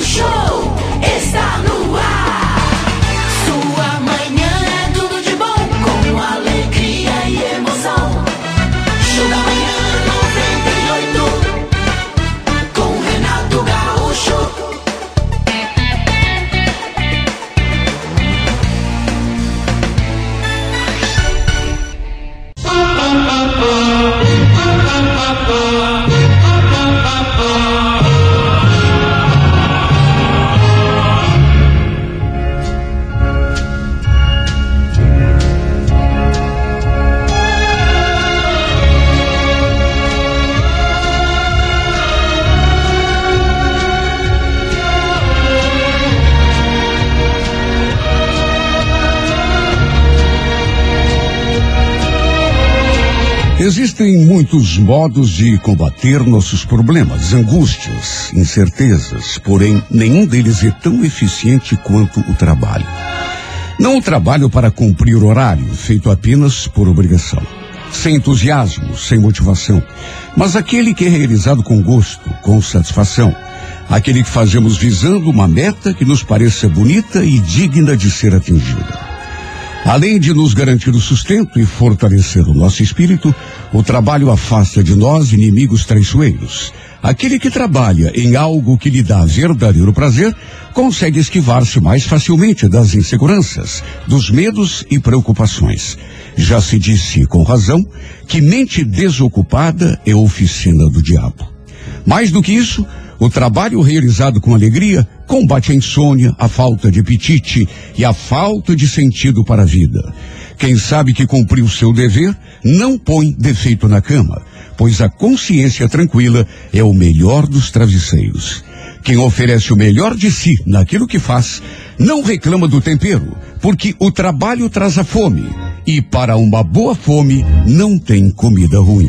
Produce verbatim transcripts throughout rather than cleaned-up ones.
Show está no ar. Sua manhã é tudo de bom, com alegria e emoção. Show da manhã noventa e oito, com Renato Gaúcho. Existem muitos modos de combater nossos problemas, angústias, incertezas, porém nenhum deles é tão eficiente quanto o trabalho. Não o trabalho para cumprir horário, feito apenas por obrigação, sem entusiasmo, sem motivação, mas aquele que é realizado com gosto, com satisfação, aquele que fazemos visando uma meta que nos pareça bonita e digna de ser atingida. Além de nos garantir o sustento e fortalecer o nosso espírito, o trabalho afasta de nós inimigos traiçoeiros. Aquele que trabalha em algo que lhe dá verdadeiro prazer, consegue esquivar-se mais facilmente das inseguranças, dos medos e preocupações. Já se disse com razão que mente desocupada é oficina do diabo. Mais do que isso, o trabalho realizado com alegria combate a insônia, a falta de apetite e a falta de sentido para a vida. Quem sabe que cumpriu seu dever não põe defeito na cama, pois a consciência tranquila é o melhor dos travesseiros. Quem oferece o melhor de si naquilo que faz, não reclama do tempero, porque o trabalho traz a fome, e para uma boa fome não tem comida ruim.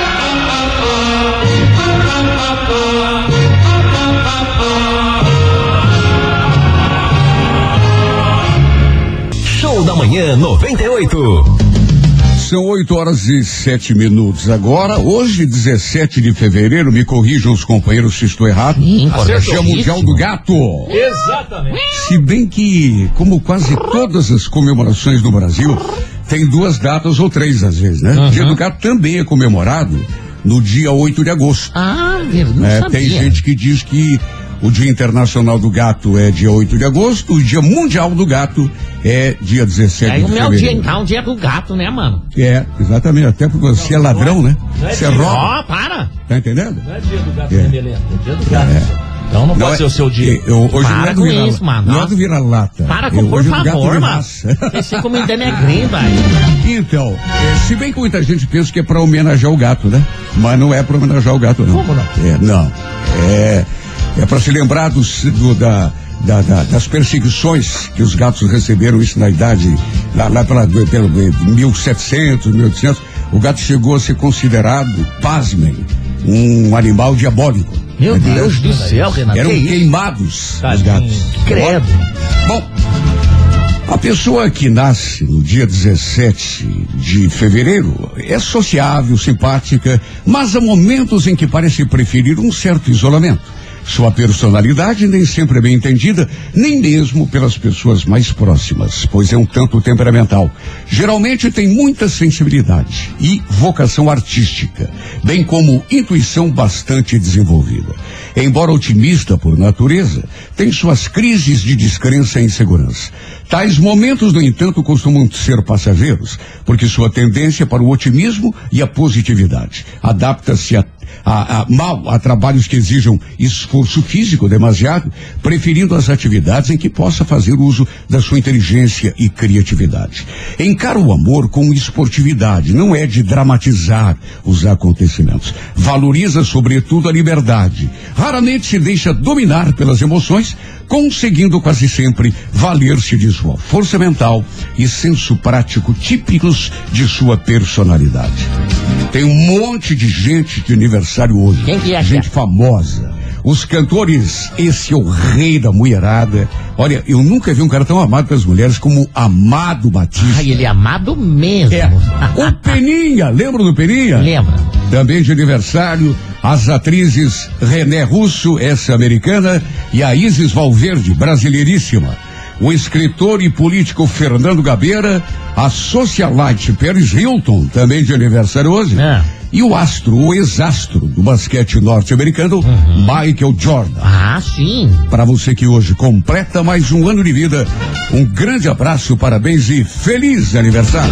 Show da Manhã noventa e oito. São oito horas e sete minutos agora. Hoje, dezessete de fevereiro, me corrijam os companheiros se estou errado. Hum, Dia Mundial do Gato. Exatamente. Se bem que, como quase todas as comemorações no Brasil, tem duas datas ou três às vezes, né? Uhum. Dia do Gato também é comemorado no dia oito de agosto. Ah, verdade. Não é, sabia. tem gente que diz que o Dia Internacional do Gato é dia oito de agosto, o Dia Mundial do Gato é dia dezessete É de o meu fevereiro. dia, então, o dia do gato, né, mano? É, exatamente, até porque você é ladrão, né? Não é Você dia- rouba. Ó, para. Tá entendendo? Não é dia do gato, É. né, Beleza? É dia do gato. É. Então não, Não pode é- ser o seu dia. Eu, hoje Para não é do com vira, isso, mano. Não é do vira-lata. Para com, Eu- por hoje é do gato favor, de mano. raça. Esse comida negrinho, velho. Então, é, se bem que muita gente pensa que é pra homenagear o gato, né? Mas não é pra homenagear o gato, não. Como não? É, não. É, é pra se lembrar dos, do, da, da, da, das perseguições que os gatos receberam, isso na idade, lá, lá pela, pelo mil e setecentos, mil e oitocentos. O gato chegou a ser considerado, pasmem, um animal diabólico. Meu Entendeu? Deus do céu, Renato. Eram que isso? queimados os Tadinho. gatos. Credo. Bom, a pessoa que nasce no dia dezessete de fevereiro é sociável, simpática, mas há momentos em que parece preferir um certo isolamento. Sua personalidade nem sempre é bem entendida, nem mesmo pelas pessoas mais próximas, pois é um tanto temperamental. Geralmente tem muita sensibilidade e vocação artística, bem como intuição bastante desenvolvida. Embora otimista por natureza, tem suas crises de descrença e insegurança. Tais momentos, no entanto, costumam ser passageiros, porque sua tendência é para o otimismo e a positividade. Adapta-se a A, a, mal a trabalhos que exijam esforço físico demasiado, preferindo as atividades em que possa fazer uso da sua inteligência e criatividade. Encara o amor com esportividade, não é de dramatizar os acontecimentos. Valoriza, sobretudo, a liberdade. Raramente se deixa dominar pelas emoções, conseguindo quase sempre valer-se de sua força mental e senso prático típicos de sua personalidade. Tem um monte de gente de aniversário hoje. Quem que é? Gente famosa. os cantores, esse é o rei da mulherada. Olha, eu nunca vi um cara tão amado pelas mulheres como Amado Batista. Ai, ele é amado mesmo. É, o Peninha, lembra do Peninha? Lembra. Também de aniversário, as atrizes René Russo, essa americana, e a Isis Valverde, brasileiríssima. O escritor e político Fernando Gabeira, a socialite Paris Hilton, também de aniversário hoje, É. e o astro, o ex-astro do basquete norte-americano, uhum. Michael Jordan. Ah, sim. Para você que hoje completa mais um ano de vida, um grande abraço, parabéns e feliz aniversário.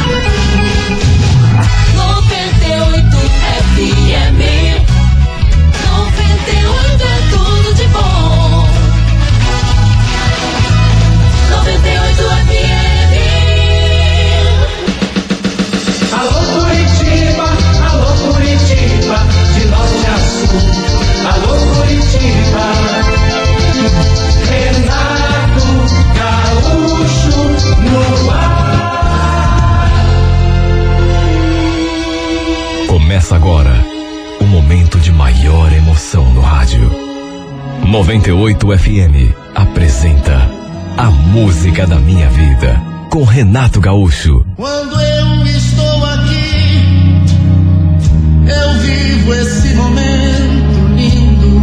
noventa e oito F M. noventa e oito é tudo de bom. noventa e oito F M. Alô Curitiba, alô Curitiba, de norte a sul. Alô Curitiba, Renato Gaúcho no ar. Começa agora o momento de maior emoção no rádio. noventa e oito F M apresenta A Música da Minha Vida, com Renato Gaúcho. Quando eu estou aqui, eu vivo esse momento lindo.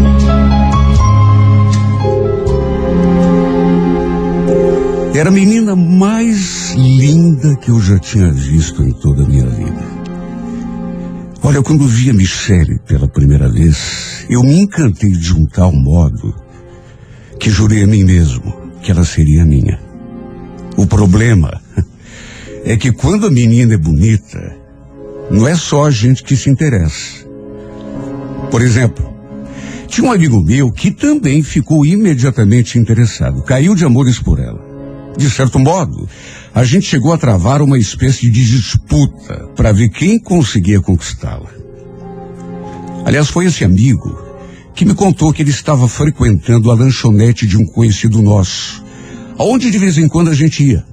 Era a menina mais linda que eu já tinha visto em toda a minha vida. Olha, quando vi a Michele pela primeira vez, eu me encantei de um tal modo que jurei a mim mesmo que ela seria minha. O problema é que quando a menina é bonita, não é só a gente que se interessa. Por exemplo, tinha um amigo meu que também ficou imediatamente interessado, caiu de amores por ela. De certo modo, a gente chegou a travar uma espécie de disputa para ver quem conseguia conquistá-la. Aliás, foi esse amigo que me contou que ele estava frequentando a lanchonete de um conhecido nosso, aonde de vez em quando a gente ia.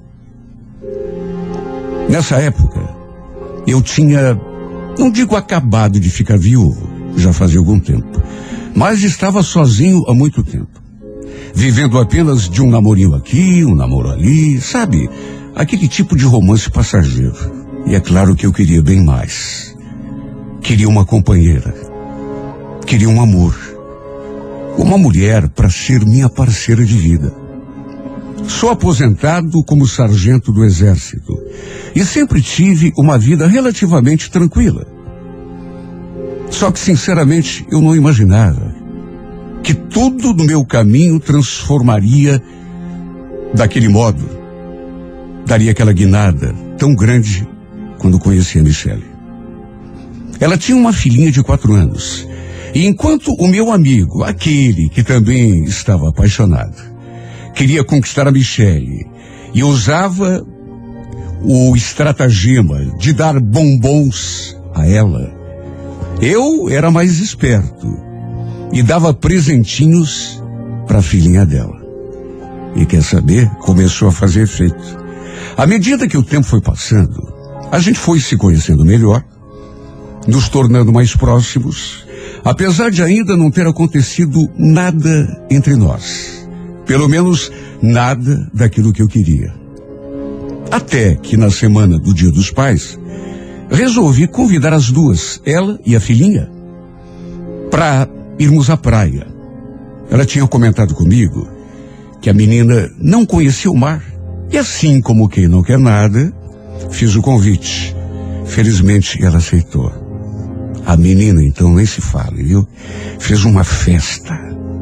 Nessa época, eu tinha, não digo acabado de ficar viúvo, já fazia algum tempo, mas estava sozinho há muito tempo. Vivendo apenas de um namorinho aqui, um namoro ali, sabe? Aquele tipo de romance passageiro. E é claro que eu queria bem mais. Queria uma companheira. Queria um amor. Uma mulher para ser minha parceira de vida. Sou aposentado como sargento do exército. E sempre tive uma vida relativamente tranquila. Só que, sinceramente, eu não imaginava que tudo no meu caminho transformaria daquele modo, daria aquela guinada tão grande quando conheci a Michele. Ela tinha uma filhinha de quatro anos, e enquanto o meu amigo, aquele que também estava apaixonado, queria conquistar a Michele e usava o estratagema de dar bombons a ela, eu era mais esperto e dava presentinhos para a filhinha dela. E quer saber? Começou a fazer efeito. À medida que o tempo foi passando, a gente foi se conhecendo melhor, nos tornando mais próximos, apesar de ainda não ter acontecido nada entre nós. Pelo menos nada daquilo que eu queria. Até que na semana do Dia dos Pais, resolvi convidar as duas, ela e a filhinha, para irmos à praia. Ela tinha comentado comigo que a menina não conhecia o mar. E assim como quem não quer nada, fiz o convite. Felizmente ela aceitou. A menina então nem se fala, viu? Fez uma festa.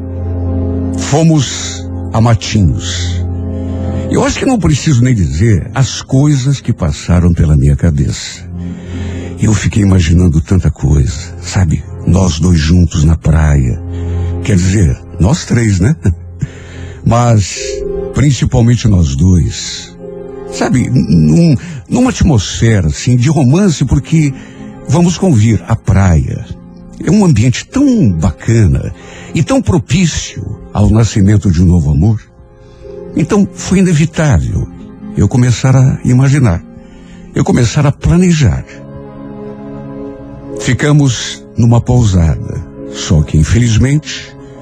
Fomos a Matinhos. Eu acho que não preciso nem dizer as coisas que passaram pela minha cabeça. Eu fiquei imaginando tanta coisa, sabe? Nós dois juntos na praia. Quer dizer, nós três, né? Mas, principalmente nós dois. Sabe, num, numa atmosfera, assim, de romance, porque, vamos convir, a praia é um ambiente tão bacana e tão propício ao nascimento de um novo amor. Então, foi inevitável eu começar a imaginar, eu começar a planejar. Ficamos numa pousada, só que infelizmente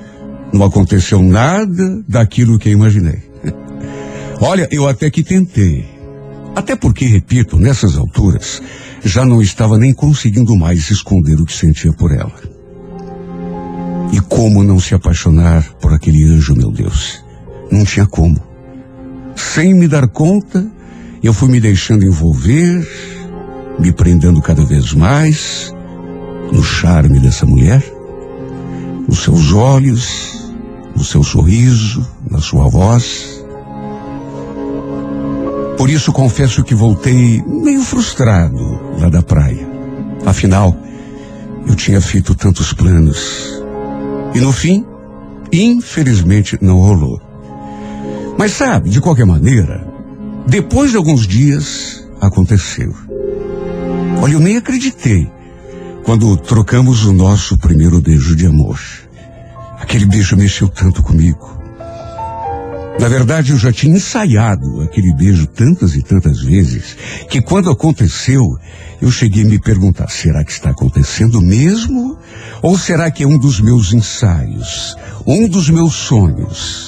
Não aconteceu nada daquilo que eu imaginei. Olha, eu até que tentei. Até porque, repito, nessas alturas, já não estava nem conseguindo mais esconder o que sentia por ela. E como não se apaixonar por aquele anjo, meu Deus? Não tinha como. Sem me dar conta, eu fui me deixando envolver, me prendendo cada vez mais no charme dessa mulher, nos seus olhos, no seu sorriso, na sua voz. Por isso confesso que voltei meio frustrado lá da praia. Afinal, eu tinha feito tantos planos. E no fim, infelizmente não rolou. Mas sabe, de qualquer maneira, depois de alguns dias, aconteceu. Olha, eu nem acreditei quando trocamos o nosso primeiro beijo de amor. Aquele beijo mexeu tanto comigo. Na verdade, eu já tinha ensaiado aquele beijo tantas e tantas vezes, que quando aconteceu, eu cheguei a me perguntar, será que está acontecendo mesmo? Ou será que é um dos meus ensaios, um dos meus sonhos?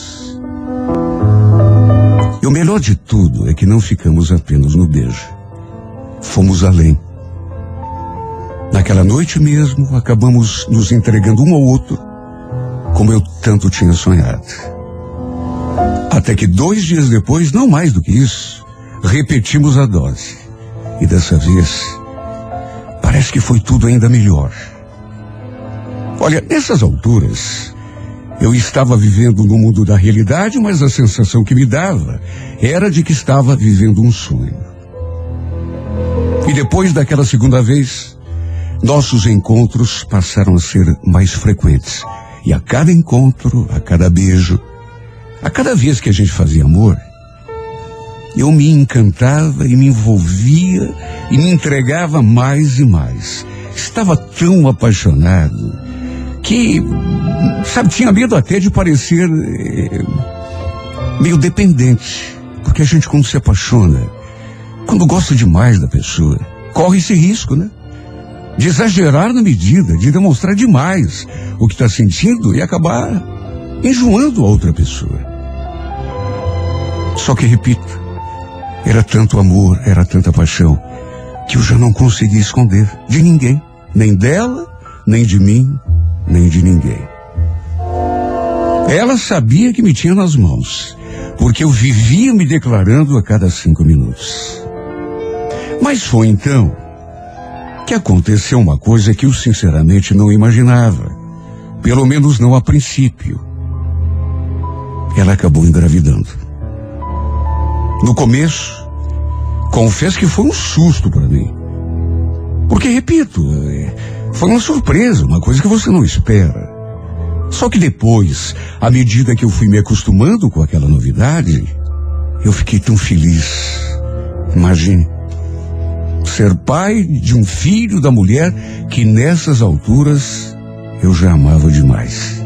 E o melhor de tudo é que não ficamos apenas no beijo. Fomos além. Naquela noite mesmo, acabamos nos entregando um ao outro, como eu tanto tinha sonhado. Até que dois dias depois, não mais do que isso, repetimos a dose. E dessa vez, parece que foi tudo ainda melhor. Olha, nessas alturas, eu estava vivendo no mundo da realidade, mas a sensação que me dava era de que estava vivendo um sonho. E depois daquela segunda vez, nossos encontros passaram a ser mais frequentes. E a cada encontro, a cada beijo, a cada vez que a gente fazia amor, eu me encantava e me envolvia e me entregava mais e mais. Estava tão apaixonado que, sabe, tinha medo até de parecer eh, meio dependente. Porque a gente, quando se apaixona, quando gosta demais da pessoa, corre esse risco, né? De exagerar na medida, de demonstrar demais o que está sentindo e acabar enjoando a outra pessoa. Só que, repito, era tanto amor, era tanta paixão, que eu já não conseguia esconder de ninguém, nem dela, nem de mim, nem de ninguém. Ela sabia que me tinha nas mãos, porque eu vivia me declarando a cada cinco minutos. Mas foi então que aconteceu uma coisa que eu sinceramente não imaginava, pelo menos não a princípio. Ela acabou engravidando. No começo, confesso que foi um susto para mim. Porque, repito, foi uma surpresa, uma coisa que você não espera. Só que depois, à medida que eu fui me acostumando com aquela novidade, eu fiquei tão feliz. Imagine, ser pai de um filho da mulher que nessas alturas eu já amava demais.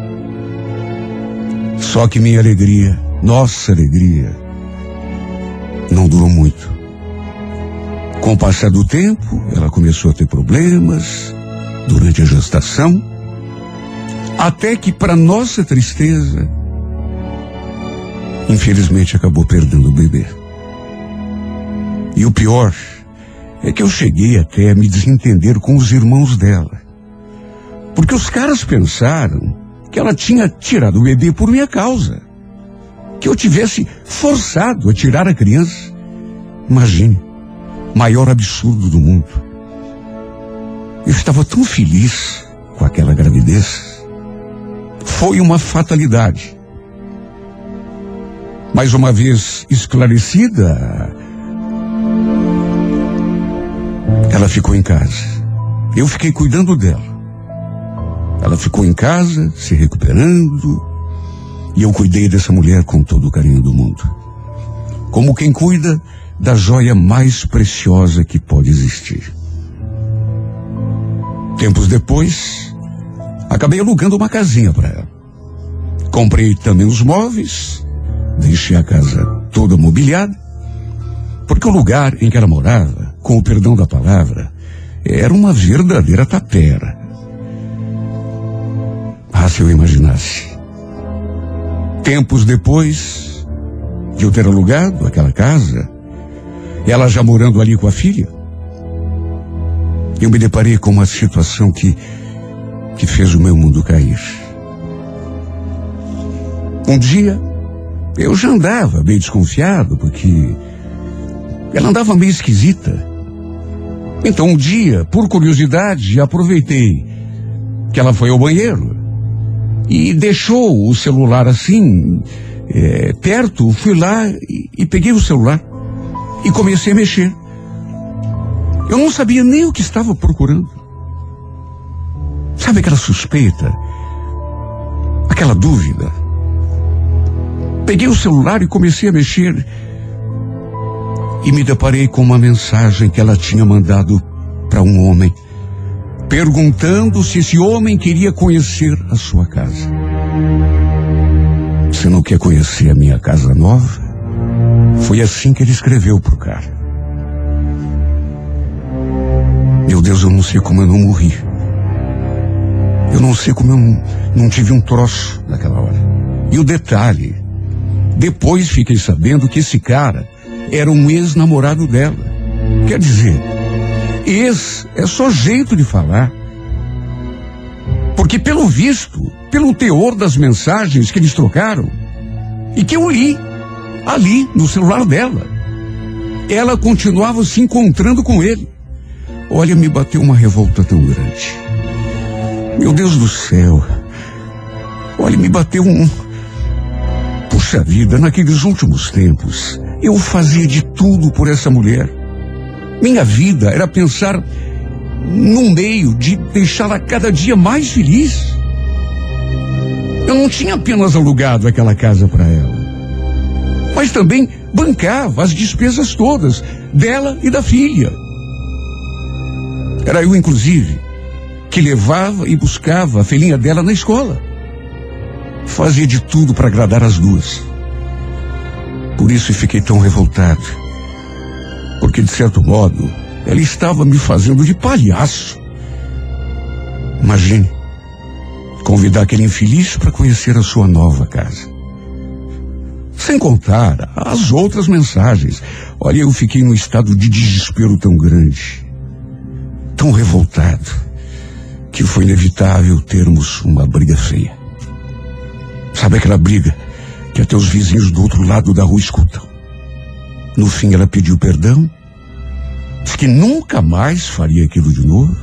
Só que minha alegria, nossa alegria, não durou muito. Com o passar do tempo, ela começou a ter problemas durante a gestação, até que, para nossa tristeza, infelizmente acabou perdendo o bebê. E o pior é que eu cheguei até a me desentender com os irmãos dela. Porque os caras pensaram que ela tinha tirado o bebê por minha causa. Que eu tivesse forçado a tirar a criança. Imagine, maior absurdo do mundo. Eu estava tão feliz com aquela gravidez. Foi uma fatalidade. Mais uma vez esclarecida, ela ficou em casa. Eu fiquei cuidando dela. Ela ficou em casa, se recuperando, e eu cuidei dessa mulher com todo o carinho do mundo. Como quem cuida da joia mais preciosa que pode existir. Tempos depois, acabei alugando uma casinha para ela. Comprei também os móveis, deixei a casa toda mobiliada, porque o lugar em que ela morava, com o perdão da palavra, era uma verdadeira tapera. Ah, se eu imaginasse Tempos depois de eu ter alugado aquela casa, ela já morando ali com a filha, eu me deparei com uma situação que, que fez o meu mundo cair. Um dia, eu já andava meio desconfiado, porque ela andava meio esquisita. Então, um dia, por curiosidade, aproveitei que ela foi ao banheiro e deixou o celular assim, é, perto. Fui lá e, e peguei o celular e comecei a mexer. Eu não sabia nem o que estava procurando. Sabe aquela suspeita? Aquela dúvida? Peguei o celular e comecei a mexer e me deparei com uma mensagem que ela tinha mandado para um homem, perguntando se esse homem queria conhecer a sua casa. Você não quer conhecer a minha casa nova? Foi assim que ele escreveu pro cara. Meu Deus, eu não sei como eu não morri. Eu não sei como eu não, não tive um troço naquela hora. E o detalhe, depois fiquei sabendo que esse cara era um ex-namorado dela. Quer dizer, ex é só jeito de falar. Porque pelo visto, pelo teor das mensagens que eles trocaram, e que eu li ali no celular dela, ela continuava se encontrando com ele. Olha, me bateu uma revolta tão grande. Meu Deus do céu. Olha, me bateu um... Puxa vida, naqueles últimos tempos, eu fazia de tudo por essa mulher. Minha vida era pensar num meio de deixá-la cada dia mais feliz. Eu não tinha apenas alugado aquela casa para ela, mas também bancava as despesas todas dela e da filha. Era eu, inclusive, que levava e buscava a filhinha dela na escola. Fazia de tudo para agradar as duas. Por isso fiquei tão revoltado. Porque, de certo modo, ela estava me fazendo de palhaço. Imagine, convidar aquele infeliz para conhecer a sua nova casa. Sem contar as outras mensagens. Olha, eu fiquei num estado de desespero tão grande, tão revoltado, que foi inevitável termos uma briga feia. Sabe aquela briga que até os vizinhos do outro lado da rua escutam? No fim ela pediu perdão, disse que nunca mais faria aquilo de novo,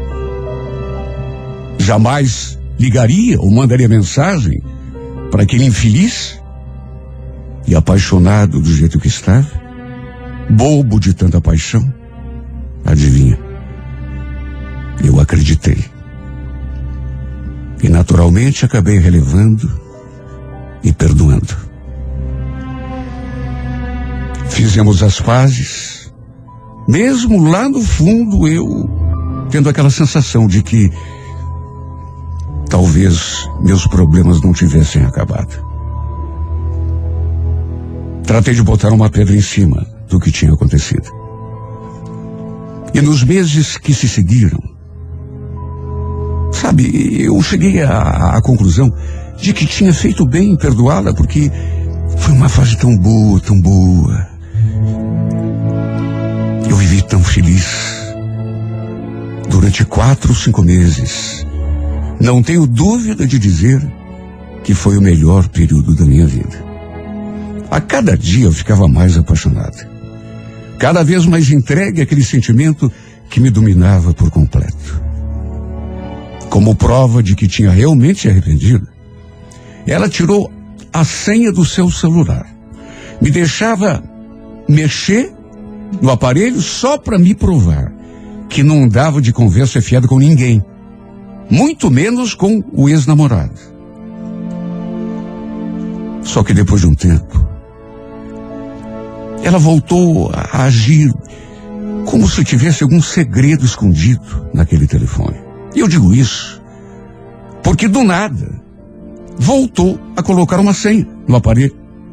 jamais ligaria ou mandaria mensagem para aquele infeliz, e apaixonado do jeito que estava, bobo de tanta paixão, adivinha? Eu acreditei. E naturalmente acabei relevando e perdoando. Fizemos as pazes, mesmo lá no fundo eu tendo aquela sensação de que talvez meus problemas não tivessem acabado. Tratei de botar uma pedra em cima do que tinha acontecido. E nos meses que se seguiram, sabe, eu cheguei à, à conclusão de que tinha feito bem em perdoá-la, porque foi uma fase tão boa, tão boa. Eu vivi tão feliz durante quatro, cinco meses. Não tenho dúvida de dizer que foi o melhor período da minha vida. A cada dia eu ficava mais apaixonado, cada vez mais entregue àquele sentimento que me dominava por completo. Como prova de que tinha realmente se arrependido, ela tirou a senha do seu celular, me deixava mexer no aparelho só para me provar que não dava de conversa fiada com ninguém, muito menos com o ex-namorado. Só que depois de um tempo, ela voltou a agir como se tivesse algum segredo escondido naquele telefone. E eu digo isso porque do nada voltou a colocar uma senha no aparelho,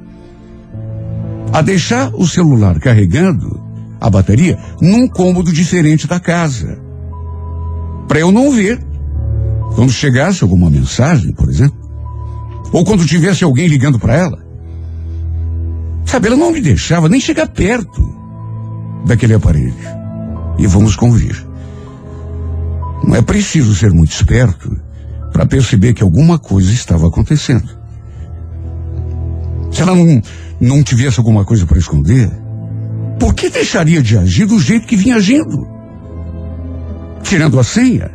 a deixar o celular carregando a bateria num cômodo diferente da casa, para eu não ver quando chegasse alguma mensagem, por exemplo. Ou quando tivesse alguém ligando para ela. Sabe, ela não me deixava nem chegar perto daquele aparelho. E vamos convir. Não é preciso ser muito esperto para perceber que alguma coisa estava acontecendo. Se ela não, não tivesse alguma coisa para esconder, por que deixaria de agir do jeito que vinha agindo? Tirando a senha.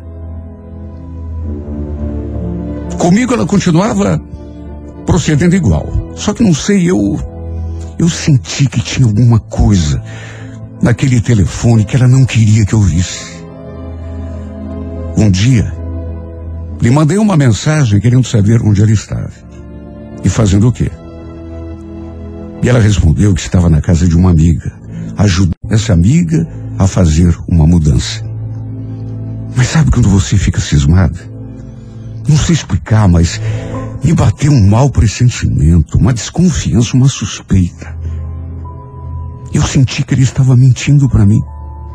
Comigo ela continuava procedendo igual. Só que não sei, eu eu senti que tinha alguma coisa naquele telefone que ela não queria que eu visse. Um dia, lhe mandei uma mensagem querendo saber onde ela estava. E fazendo o quê? E ela respondeu que estava na casa de uma amiga, ajudando essa amiga a fazer uma mudança. Mas sabe quando você fica cismado? Não sei explicar, mas me bateu um mau pressentimento, uma desconfiança, uma suspeita. Eu senti que ele estava mentindo para mim.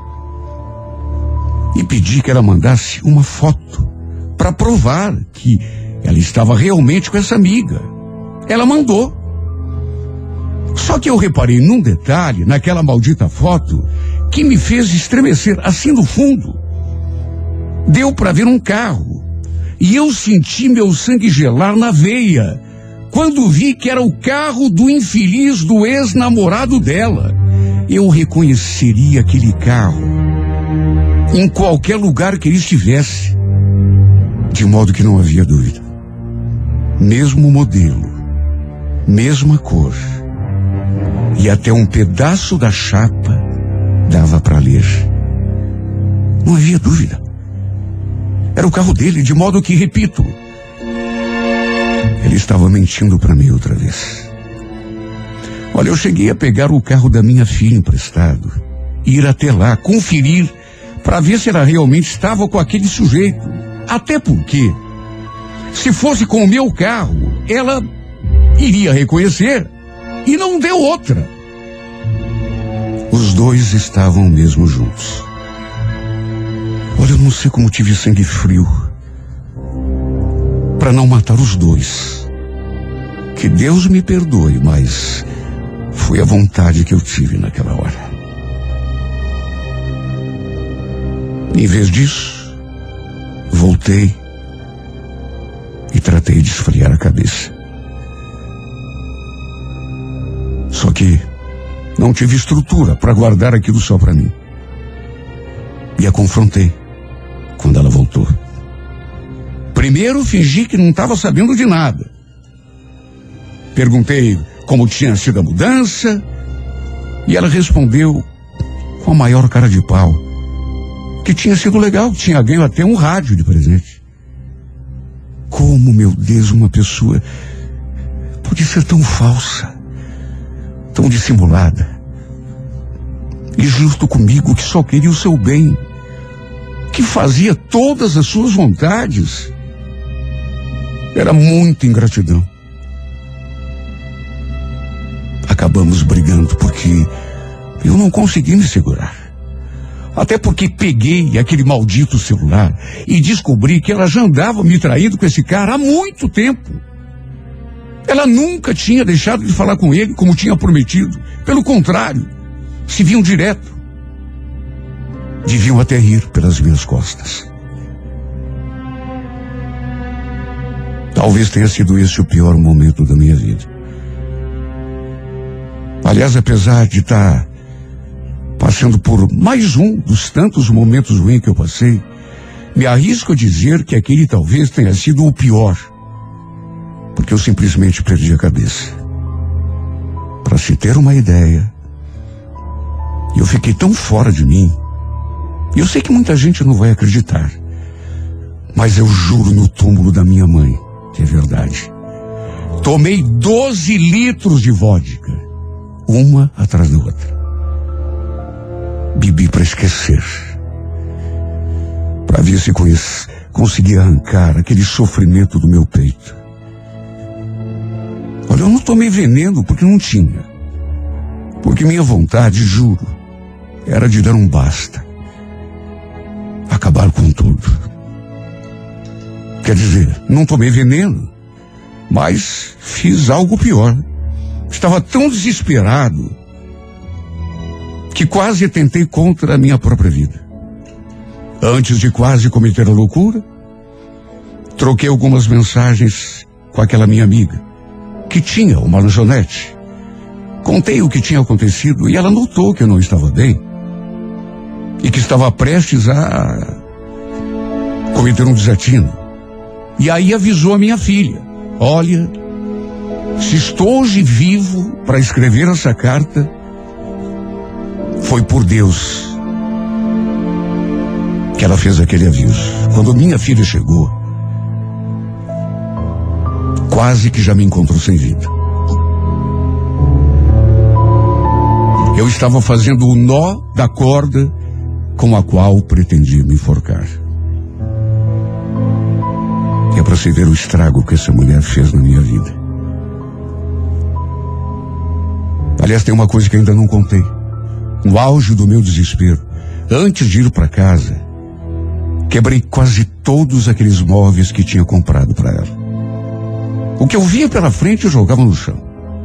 E pedi que ela mandasse uma foto para provar que ela estava realmente com essa amiga. Ela mandou. Só que eu reparei num detalhe, naquela maldita foto, que me fez estremecer assim no fundo. Deu para ver um carro. E eu senti meu sangue gelar na veia, quando vi que era o carro do infeliz do ex-namorado dela. Eu reconheceria aquele carro em qualquer lugar que ele estivesse, de modo que não havia dúvida. Mesmo modelo, mesma cor, e até um pedaço da chapa dava para ler. Não havia dúvida. Era o carro dele, de modo que, repito, ele estava mentindo para mim outra vez. Olha, eu cheguei a pegar o carro da minha filha emprestado, ir até lá, conferir, para ver se ela realmente estava com aquele sujeito. Até porque, se fosse com o meu carro, ela iria reconhecer e não deu outra. Os dois estavam mesmo juntos. Olha, eu não sei como tive sangue frio para não matar os dois. Que Deus me perdoe, mas foi a vontade que eu tive naquela hora. Em vez disso, voltei e tratei de esfriar a cabeça. Só que não tive estrutura para guardar aquilo só para mim. E a confrontei quando ela voltou. Primeiro fingi que não estava sabendo de nada. Perguntei como tinha sido a mudança e ela respondeu com a maior cara de pau que tinha sido legal, que tinha ganho até um rádio de presente. Como, meu Deus, uma pessoa pode ser tão falsa, tão dissimulada, e justo comigo que só queria o seu bem, que fazia todas as suas vontades. Era muita ingratidão. Acabamos brigando porque eu não consegui me segurar. Até porque peguei aquele maldito celular e descobri que ela já andava me traindo com esse cara há muito tempo. Ela nunca tinha deixado de falar com ele como tinha prometido. Pelo contrário, se viam direto. Deviam até rir pelas minhas costas. Talvez tenha sido esse o pior momento da minha vida. Aliás, apesar de estar passando por mais um dos tantos momentos ruins que eu passei, me arrisco a dizer que aquele talvez tenha sido o pior, porque eu simplesmente perdi a cabeça. Para se ter uma ideia, eu fiquei tão fora de mim. Eu sei que muita gente não vai acreditar, mas eu juro no túmulo da minha mãe que é verdade. Tomei doze litros de vodka, uma atrás da outra. Bebi para esquecer, para ver se conhece, conseguia arrancar aquele sofrimento do meu peito. Olha, eu não tomei veneno porque não tinha, porque minha vontade, juro, era de dar um basta. Acabar com tudo. Quer dizer, não tomei veneno, Mas fiz algo pior. Estava tão desesperado que quase tentei contra a minha própria vida. Antes de quase cometer a loucura, troquei algumas mensagens com aquela minha amiga, que tinha uma lanchonete. Contei o que tinha acontecido e ela notou que eu não estava bem e que estava prestes a cometer um desatino. E aí avisou a minha filha: olha, se estou hoje vivo para escrever essa carta, foi por Deus que ela fez aquele aviso. Quando minha filha chegou, quase que já me encontrou sem vida. Eu estava fazendo o nó da corda com a qual pretendia me enforcar. É para você ver o estrago que essa mulher fez na minha vida. Aliás, tem uma coisa que ainda não contei. No auge do meu desespero, antes de ir para casa, quebrei quase todos aqueles móveis que tinha comprado para ela. O que eu via pela frente eu jogava no chão.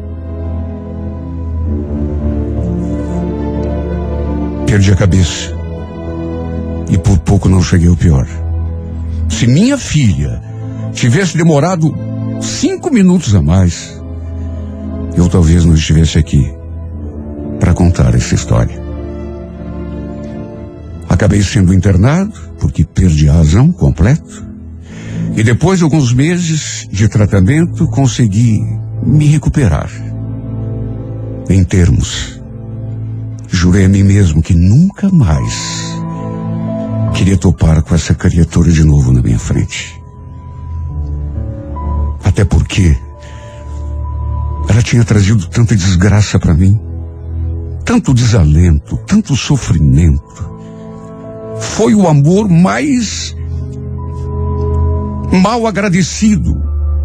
Perdi a cabeça. E por pouco não cheguei ao pior. Se minha filha tivesse demorado cinco minutos a mais, eu talvez não estivesse aqui para contar essa história. Acabei sendo internado porque perdi a razão completo. E depois de alguns meses de tratamento, consegui me recuperar. Em termos, jurei a mim mesmo que nunca mais queria topar com essa criatura de novo na minha frente. Até porque ela tinha trazido tanta desgraça para mim, tanto desalento, tanto sofrimento. Foi o amor mais mal agradecido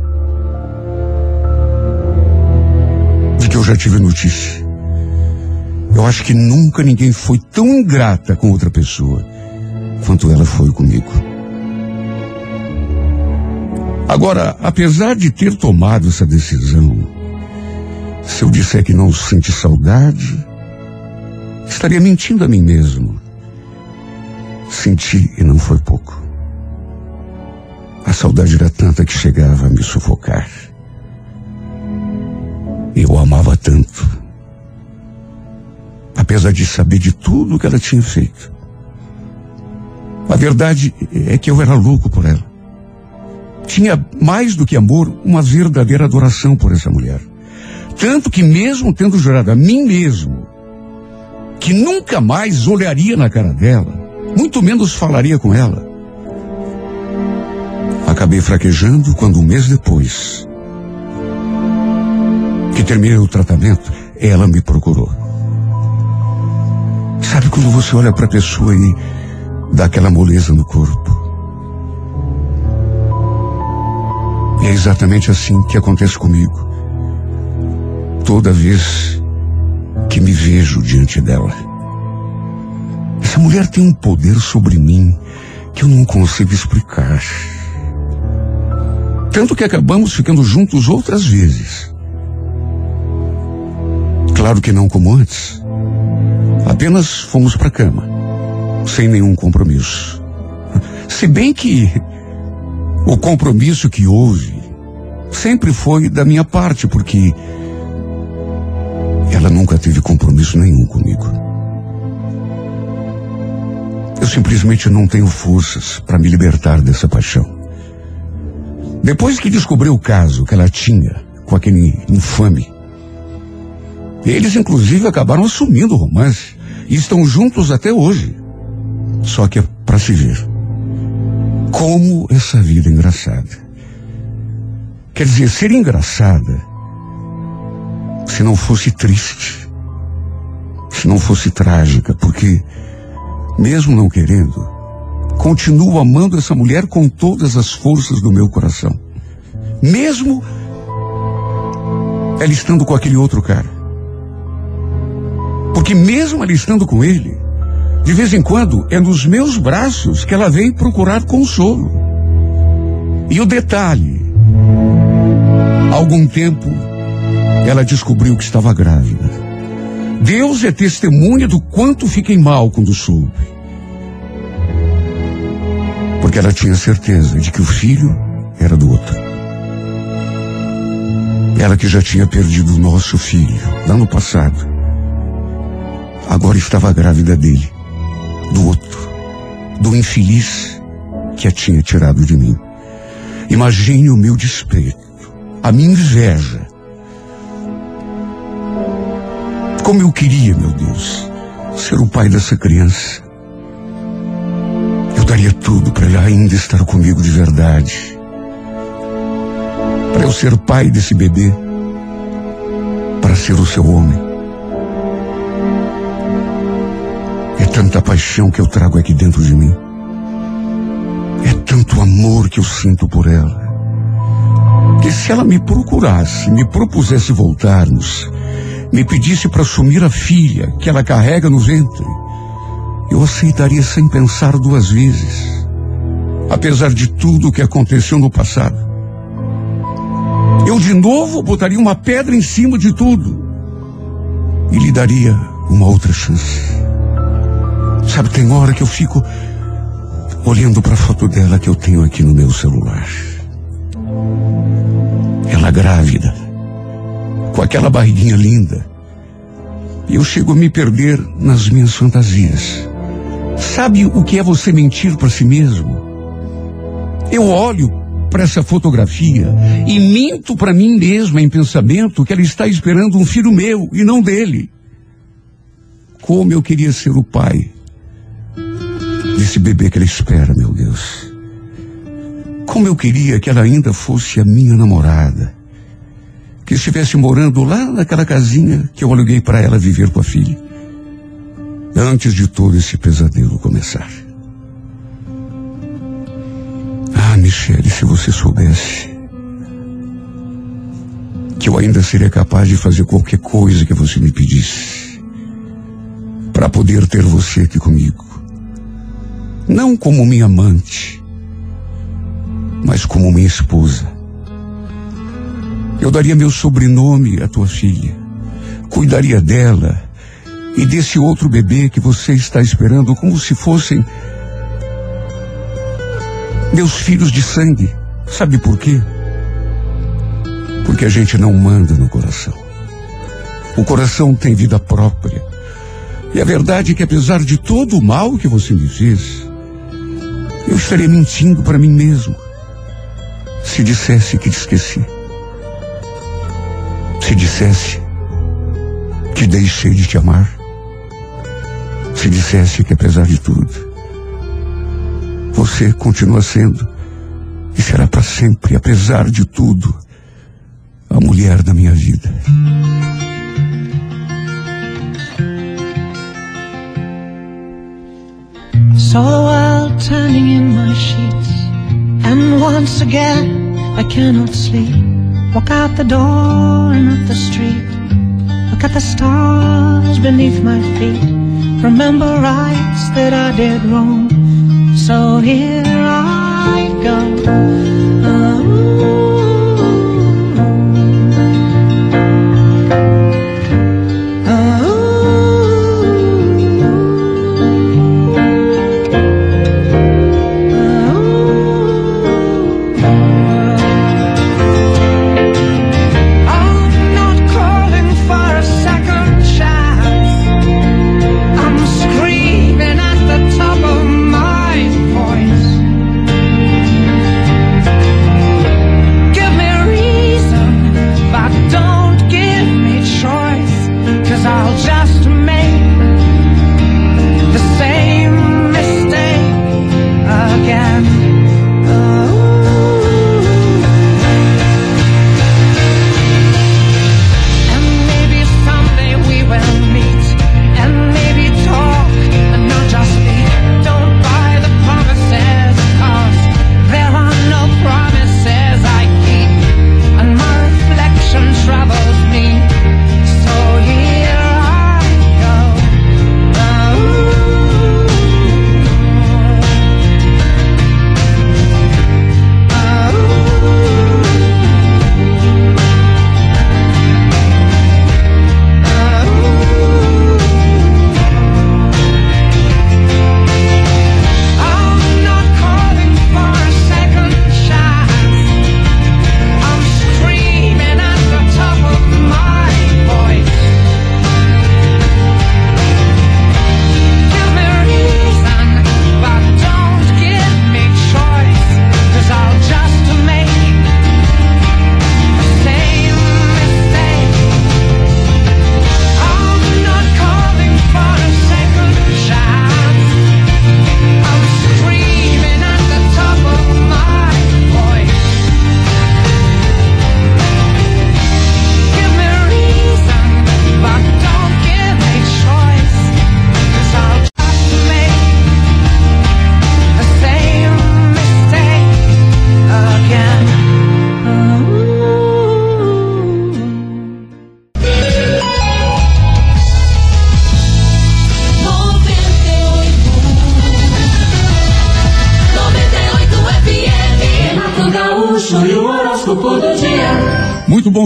de que eu já tive notícia. Eu acho que nunca ninguém foi tão ingrata com outra pessoa quanto ela foi comigo. Agora, apesar de ter tomado essa decisão, se eu disser que não senti saudade, estaria mentindo a mim mesmo. Senti e não foi pouco. A saudade era tanta que chegava a me sufocar. Eu a amava tanto, apesar de saber de tudo que ela tinha feito. A verdade é que eu era louco por ela. Tinha mais do que amor, uma verdadeira adoração por essa mulher. Tanto que mesmo tendo jurado a mim mesmo que nunca mais olharia na cara dela, muito menos falaria com ela, acabei fraquejando quando um mês depois que terminei o tratamento, ela me procurou. Sabe quando você olha para a pessoa e dá aquela moleza no corpo? E é exatamente assim que acontece comigo toda vez que me vejo diante dela. Essa mulher tem um poder sobre mim que eu não consigo explicar. Tanto que acabamos ficando juntos outras vezes. Claro que não como antes. Apenas fomos para a cama, sem nenhum compromisso. Se bem que o compromisso que houve sempre foi da minha parte, porque ela nunca teve compromisso nenhum comigo. Eu simplesmente não tenho forças para me libertar dessa paixão. Depois que descobri o caso que ela tinha com aquele infame, eles inclusive acabaram assumindo o romance e estão juntos até hoje. Só que é para se ver como essa vida é engraçada. Quer dizer, ser engraçada se não fosse triste, se não fosse trágica, porque mesmo não querendo, continuo amando essa mulher com todas as forças do meu coração. Mesmo ela estando com aquele outro cara. Porque mesmo ela estando com ele, de vez em quando é nos meus braços que ela vem procurar consolo. E o detalhe Há algum tempo, ela descobriu que estava grávida. Deus é testemunha do quanto fiquei mal quando soube. Porque ela tinha certeza de que o filho era do outro. Ela que já tinha perdido o nosso filho lá no passado, agora estava grávida dele, do outro, do infeliz que a tinha tirado de mim. Imagine o meu desprezo, a minha inveja. Como eu queria, meu Deus, ser o pai dessa criança. Eu daria tudo para ela ainda estar comigo de verdade. Para eu ser pai desse bebê. Para ser o seu homem. É tanta paixão que eu trago aqui dentro de mim. É tanto amor que eu sinto por ela. Que se ela me procurasse, me propusesse voltarmos, me pedisse para assumir a filha que ela carrega no ventre, eu aceitaria sem pensar duas vezes. Apesar de tudo o que aconteceu no passado. Eu de novo botaria uma pedra em cima de tudo e lhe daria uma outra chance. Sabe, tem hora que eu fico olhando para a foto dela que eu tenho aqui no meu celular. Ela grávida, com aquela barriguinha linda. E eu chego a me perder nas minhas fantasias. Sabe o que é você mentir para si mesmo? Eu olho para essa fotografia e minto para mim mesma em pensamento que ela está esperando um filho meu e não dele. Como eu queria ser o pai desse bebê que ela espera, meu Deus. Como eu queria que ela ainda fosse a minha namorada, que estivesse morando lá naquela casinha que eu aluguei para ela viver com a filha, antes de todo esse pesadelo começar. Ah, Michele, se você soubesse que eu ainda seria capaz de fazer qualquer coisa que você me pedisse para poder ter você aqui comigo. Não como minha amante, mas como minha esposa. Eu daria meu sobrenome à tua filha, cuidaria dela e desse outro bebê que você está esperando como se fossem meus filhos de sangue. Sabe por quê? Porque a gente não manda no coração. O coração tem vida própria. E a verdade é que apesar de todo o mal que você me fez, eu estaria mentindo para mim mesmo se dissesse que te esqueci. Se dissesse que deixei de te amar. Se dissesse que apesar de tudo, você continua sendo e será para sempre, apesar de tudo, a mulher da minha vida. Saw the world turning in my sheets, and once again I cannot sleep. Walk out the door and up the street, look at the stars beneath my feet. Remember rights that I did wrong, so here I go. Oh.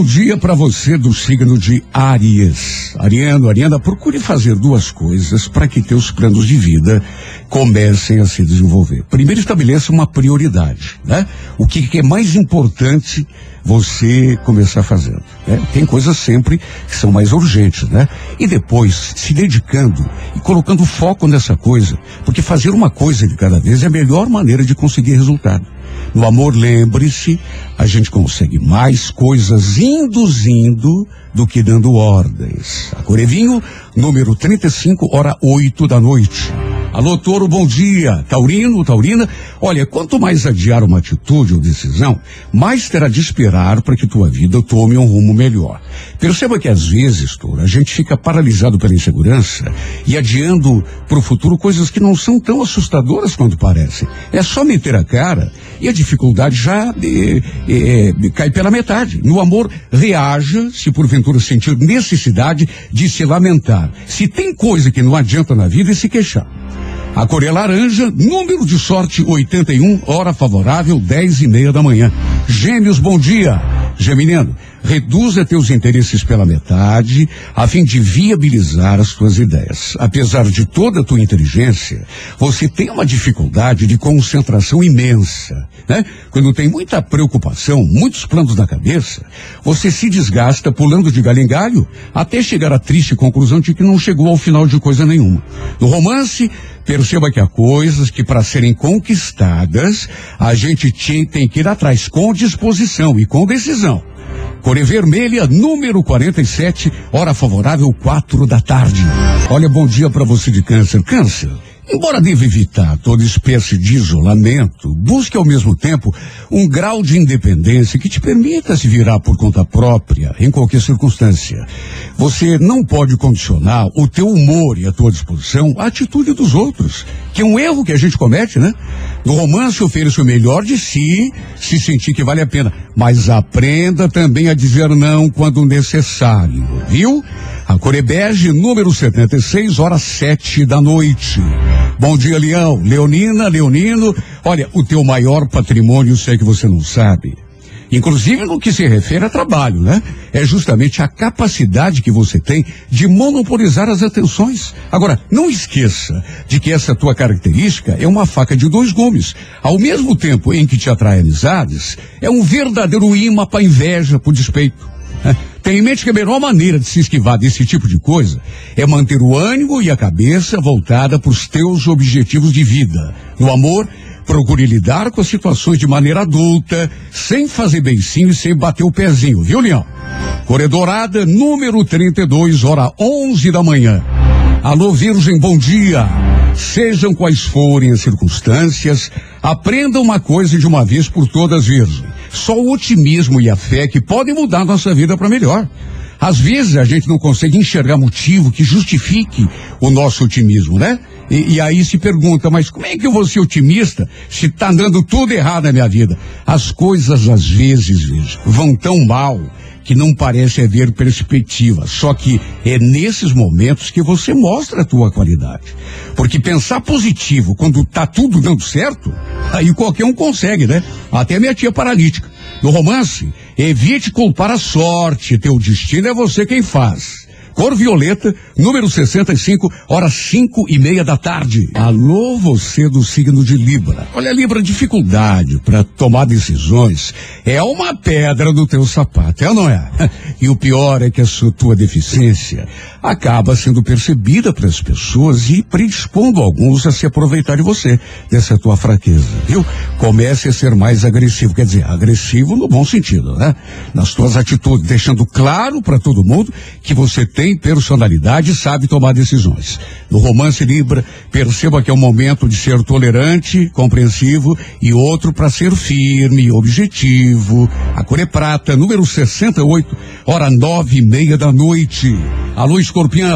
bom dia para você do signo de Áries. Ariano, Ariana, procure fazer duas coisas para que teus planos de vida comecem a se desenvolver. Primeiro, estabeleça uma prioridade, né? O que, que é mais importante você começar fazendo, né? Tem coisas sempre que são mais urgentes, né? E depois, se dedicando e colocando foco nessa coisa, porque fazer uma coisa de cada vez é a melhor maneira de conseguir resultado. No amor, lembre-se, a gente consegue mais coisas induzindo do que dando ordens. A Corevinho, número trinta e cinco, hora oito da noite. Alô, Touro, bom dia. Taurino, Taurina, olha, quanto mais adiar uma atitude ou decisão, mais terá de esperar para que tua vida tome um rumo melhor. Perceba que às vezes, Touro, a gente fica paralisado pela insegurança e adiando para o futuro coisas que não são tão assustadoras quanto parecem. É só meter a cara e a dificuldade já é, é, cai pela metade. No amor, reaja se porventura sentir necessidade de se lamentar. Se tem coisa que não adianta na vida, é se queixar. A cor é laranja, número de sorte oitenta e um, hora favorável dez e meia da manhã. Gêmeos, bom dia. Geminiano, reduza teus interesses pela metade, a fim de viabilizar as tuas ideias. Apesar de toda a tua inteligência, você tem uma dificuldade de concentração imensa, né? Quando tem muita preocupação, muitos planos na cabeça, você se desgasta pulando de galho em galho, até chegar à triste conclusão de que não chegou ao final de coisa nenhuma. No romance, perceba que há coisas que, para serem conquistadas, a gente tem que ir atrás com disposição e com decisão. Cor vermelha, número quarenta e sete, hora favorável quatro da tarde. Olha, bom dia para você de Câncer. Câncer, embora deva evitar toda espécie de isolamento, busque ao mesmo tempo um grau de independência que te permita se virar por conta própria em qualquer circunstância. Você não pode condicionar o teu humor e a tua disposição à atitude dos outros, que é um erro que a gente comete, né? No romance, ofereça o melhor de si, se sentir que vale a pena, mas aprenda também a dizer não quando necessário, viu? A cor é bege, número setenta e seis, horas sete da noite. Bom dia, Leão. Leonina, Leonino, olha, o teu maior patrimônio, sei que você não sabe, inclusive no que se refere a trabalho, né? É justamente a capacidade que você tem de monopolizar as atenções. Agora, não esqueça de que essa tua característica é uma faca de dois gumes. Ao mesmo tempo em que te atrai amizades, é um verdadeiro imã para inveja, por despeito. Né? Tenha em mente que a melhor maneira de se esquivar desse tipo de coisa é manter o ânimo e a cabeça voltada para os teus objetivos de vida. No amor, procure lidar com as situações de maneira adulta, sem fazer beicinho e sem bater o pezinho, viu, Leão? Cor é dourada, número trinta e dois, hora onze da manhã. Alô, Virgem, bom dia. Sejam quais forem as circunstâncias, aprenda uma coisa de uma vez por todas, Virgem. Só o otimismo e a fé que podem mudar nossa vida para melhor. Às vezes a gente não consegue enxergar motivo que justifique o nosso otimismo, né? E, e aí se pergunta, mas como é que eu vou ser otimista se tá andando tudo errado na minha vida? As coisas às vezes, veja, vão tão mal que não parece haver perspectiva. Só que é nesses momentos que você mostra a tua qualidade. Porque pensar positivo quando tá tudo dando certo, aí qualquer um consegue, né? Até minha tia paralítica. No romance, evite culpar a sorte, teu destino é você quem faz. Cor violeta, número sessenta e cinco, horas cinco e meia da tarde. Alô, você do signo de Libra. Olha, Libra, dificuldade para tomar decisões é uma pedra do teu sapato, é ou não é? E o pior é que a sua tua deficiência acaba sendo percebida pelas pessoas e predispondo alguns a se aproveitar de você, dessa tua fraqueza, viu? Comece a ser mais agressivo, quer dizer, agressivo no bom sentido, né? Nas tuas atitudes, deixando claro para todo mundo que você tem personalidade e sabe tomar decisões. No romance, Libra, perceba que é um momento de ser tolerante, compreensivo e outro para ser firme e objetivo. A cor é prata, número sessenta e oito, hora nove e meia da noite. Alô, Escorpião,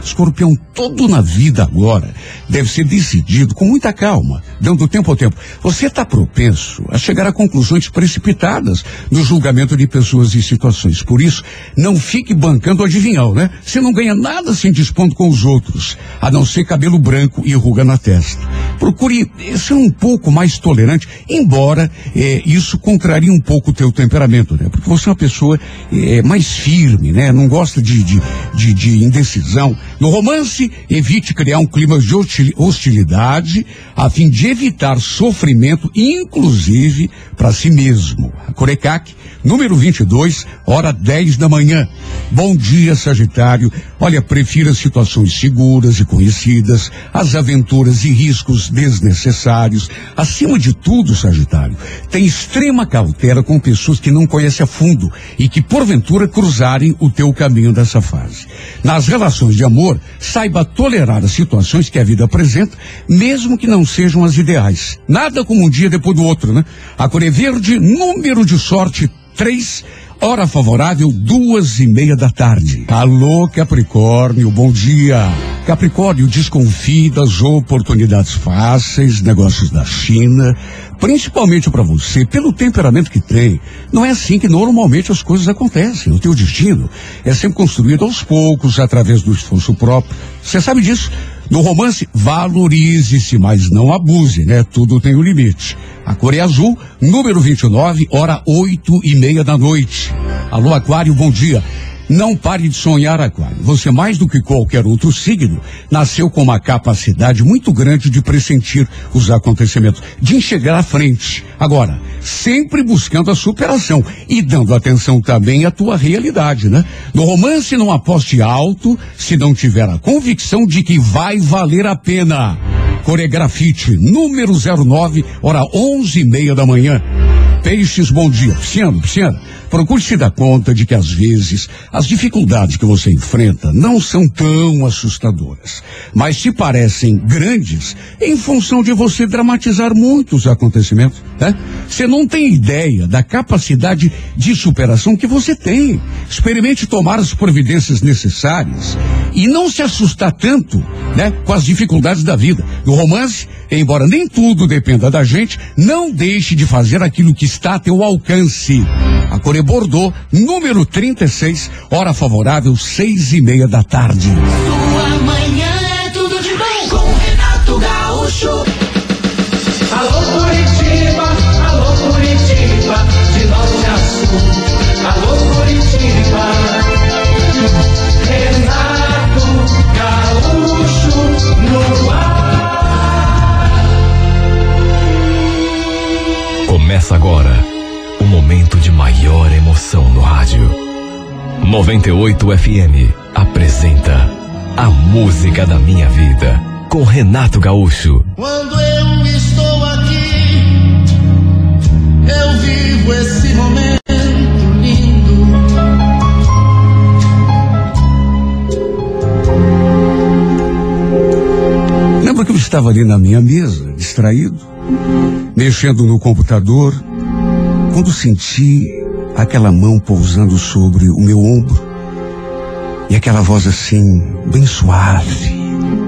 Escorpião, tudo na vida agora deve ser decidido com muita calma, dando tempo ao tempo. Você está propenso a chegar a conclusões precipitadas no julgamento de pessoas e situações. Por isso, não fique bancando o adivinhão, né? Você não ganha nada se dispondo com os outros, a não ser cabelo branco e ruga na testa. Procure ser um pouco mais tolerante, embora eh, isso contraria um pouco o teu temperamento, né? Porque você é uma pessoa eh, mais firme, né? Não gosta de, de, de, de indecisão. No romance, evite criar um clima de hostilidade a fim de evitar sofrimento, inclusive para si mesmo. A Corecac, número vinte e dois, hora dez da manhã. Bom dia, Sagitário. Olha, prefira situações seguras e conhecidas, as aventuras e riscos desnecessários. Acima de tudo, Sagitário, tem extrema cautela com pessoas que não conhece a fundo e que, porventura, cruzarem o teu caminho dessa fase. Nas relações de amor, saiba tolerar as situações que a vida apresenta, mesmo que não sejam as ideais. Nada como um dia depois do outro, né? A cor é verde, número de sorte três, hora favorável, duas e meia da tarde. Alô, Capricórnio, bom dia. Capricórnio, desconfie das oportunidades fáceis, negócios da China, principalmente para você, pelo temperamento que tem. Não é assim que normalmente as coisas acontecem. O teu destino é sempre construído aos poucos, através do esforço próprio. Você sabe disso? No romance, valorize-se, mas não abuse, né? Tudo tem um limite. A cor é azul, número vinte e nove, hora oito e meia da noite. Alô, Aquário, bom dia. Não pare de sonhar, Aquário. Você, mais do que qualquer outro signo, nasceu com uma capacidade muito grande de pressentir os acontecimentos, de enxergar à frente. Agora, sempre buscando a superação e dando atenção também à tua realidade, né? No romance, não aposte alto se não tiver a convicção de que vai valer a pena. Coregrafite, número zero nove, hora onze e meia da manhã. Peixes, bom dia. Pisciano, Pisciano, procure se dar conta de que às vezes as dificuldades que você enfrenta não são tão assustadoras, mas te parecem grandes em função de você dramatizar muito os acontecimentos, né? Você não tem ideia da capacidade de superação que você tem. Experimente tomar as providências necessárias e não se assustar tanto, né, com as dificuldades da vida. No romance, embora nem tudo dependa da gente, não deixe de fazer aquilo que está a teu alcance. A cor é Bordeaux, número trinta e seis, hora favorável, seis e meia da tarde. Sua manhã é tudo de bom com Renato Gaúcho. Alô Curitiba, alô Curitiba, de norte a sul. Alô Curitiba, Renato Gaúcho no ar. Começa agora o momento de maior emoção no rádio. noventa e oito F M apresenta A Música da Minha Vida, com Renato Gaúcho. Quando eu estou aqui, eu vivo esse momento lindo. Lembro que eu estava ali na minha mesa, distraído, mexendo no computador, quando senti aquela mão pousando sobre o meu ombro e aquela voz assim, bem suave.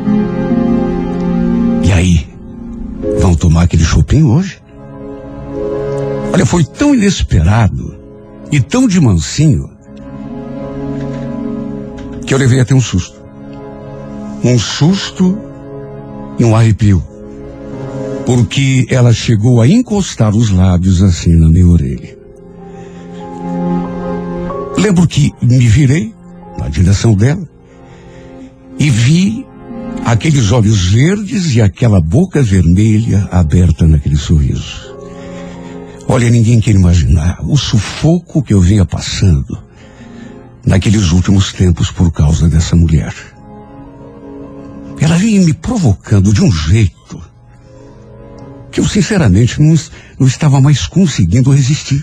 E aí, vão tomar aquele chopinho hoje? Olha, foi tão inesperado e tão de mansinho que eu levei até um susto. Um susto e um arrepio. Porque ela chegou a encostar os lábios assim na minha orelha. Lembro que me virei na direção dela e vi aqueles olhos verdes e aquela boca vermelha aberta naquele sorriso. Olha, ninguém quer imaginar o sufoco que eu vinha passando naqueles últimos tempos por causa dessa mulher. Ela vinha me provocando de um jeito que eu sinceramente não, não estava mais conseguindo resistir.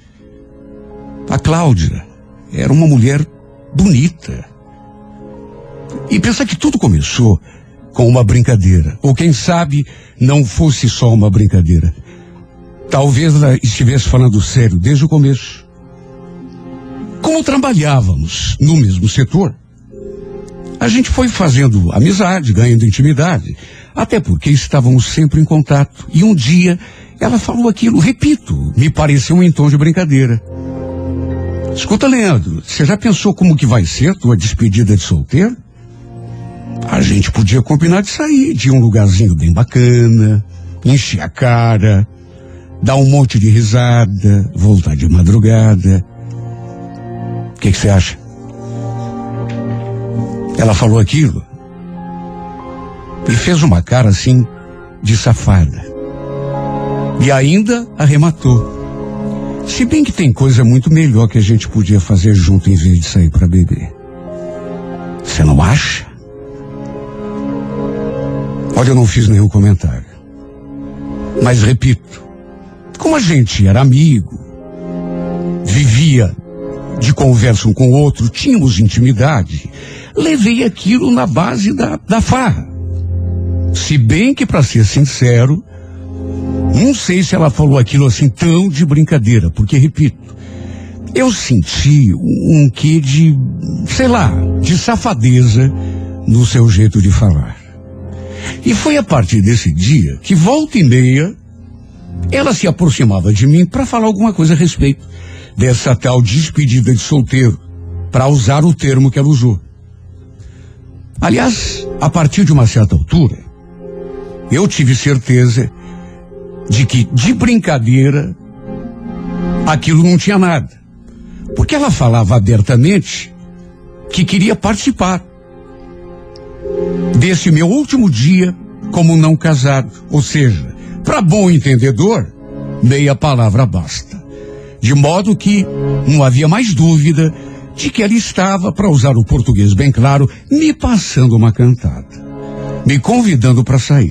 A Cláudia era uma mulher bonita. E pensar que tudo começou com uma brincadeira. Ou quem sabe não fosse só uma brincadeira. Talvez ela estivesse falando sério desde o começo. Como trabalhávamos no mesmo setor, A gente foi fazendo amizade, ganhando intimidade, até porque estávamos sempre em contato. E um dia ela falou aquilo, repito, me pareceu em tom de brincadeira. Escuta, Leandro, você já pensou como que vai ser tua despedida de solteiro? A gente podia combinar de sair de um lugarzinho bem bacana, encher a cara, dar um monte de risada, voltar de madrugada. O que que você acha? Ela falou aquilo e fez uma cara assim de safada. E ainda arrematou. Se bem que tem coisa muito melhor que a gente podia fazer junto em vez de sair para beber. Você não acha? Olha, eu não fiz nenhum comentário. Mas repito, como a gente era amigo, vivia de conversa um com o outro, tínhamos intimidade, levei aquilo na base da, da farra. Se bem que, para ser sincero, não sei se ela falou aquilo assim tão de brincadeira, porque, repito, eu senti um quê de, sei lá, de safadeza no seu jeito de falar. E foi a partir desse dia que, volta e meia, ela se aproximava de mim para falar alguma coisa a respeito dessa tal despedida de solteiro, para usar o termo que ela usou. Aliás, a partir de uma certa altura, eu tive certeza de que, de brincadeira, aquilo não tinha nada. Porque ela falava abertamente que queria participar desse meu último dia como não casado. Ou seja, para bom entendedor, meia palavra basta. De modo que não havia mais dúvida de que ela estava, para usar o português bem claro, me passando uma cantada, me convidando para sair.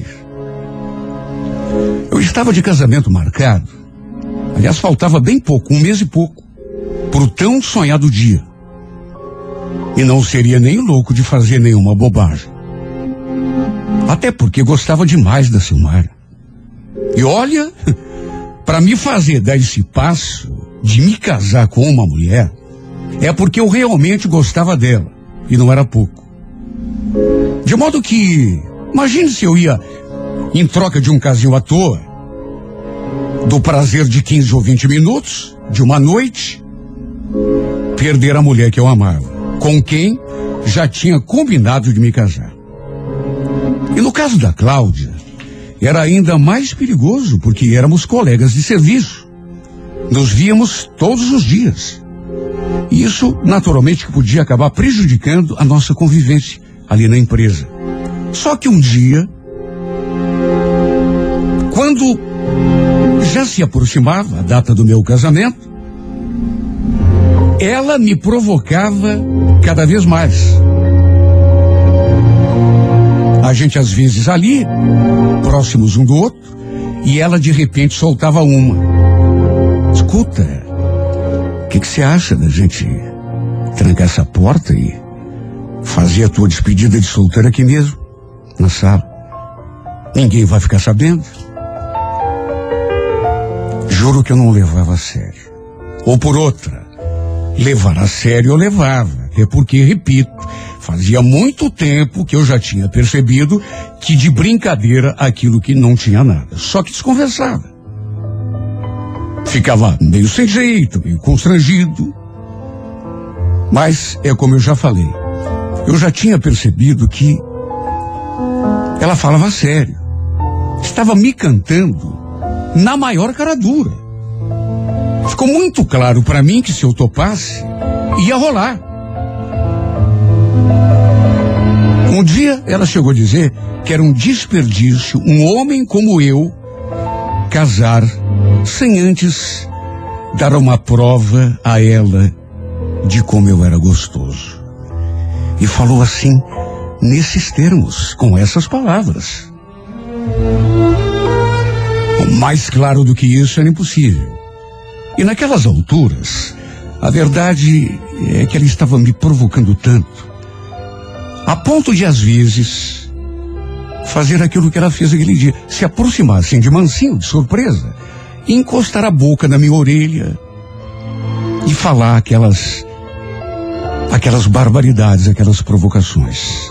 Eu estava de casamento marcado. Aliás, faltava bem pouco, um mês e pouco, pro tão sonhado dia. E não seria nem louco de fazer nenhuma bobagem. Até porque gostava demais da Silmara. E olha, para me fazer dar esse passo de me casar com uma mulher, é porque eu realmente gostava dela, e não era pouco. De modo que, imagine se eu ia, em troca de um casinho à toa, do prazer de quinze ou vinte minutos, de uma noite, perder a mulher que eu amava, com quem já tinha combinado de me casar. E no caso da Cláudia, era ainda mais perigoso, porque éramos colegas de serviço. Nos víamos todos os dias. E isso, naturalmente, podia acabar prejudicando a nossa convivência ali na empresa. Só que um dia, quando já se aproximava a data do meu casamento, ela me provocava cada vez mais. A gente às vezes ali, próximos um do outro, e ela de repente soltava uma. Escuta, o que você acha da gente trancar essa porta e fazer a tua despedida de solteiro aqui mesmo, na sala? Ninguém vai ficar sabendo. Juro que eu não levava a sério. Ou por outra, levar a sério eu levava. É porque, repito, fazia muito tempo que eu já tinha percebido que de brincadeira aquilo que não tinha nada. Só que desconversava. Ficava meio sem jeito, meio constrangido. Mas é como eu já falei. Eu já tinha percebido que ela falava sério. Estava me cantando na maior cara dura. Ficou muito claro para mim que se eu topasse, ia rolar. Um dia ela chegou a dizer que era um desperdício um homem como eu casar sem antes dar uma prova a ela de como eu era gostoso. E falou assim, nesses termos, com essas palavras. Mais claro do que isso era impossível. E naquelas alturas, a verdade é que ela estava me provocando tanto, a ponto de, às vezes, fazer aquilo que ela fez aquele dia, se aproximar assim de mansinho, de surpresa, e encostar a boca na minha orelha e falar aquelas, aquelas aquelas barbaridades, aquelas provocações.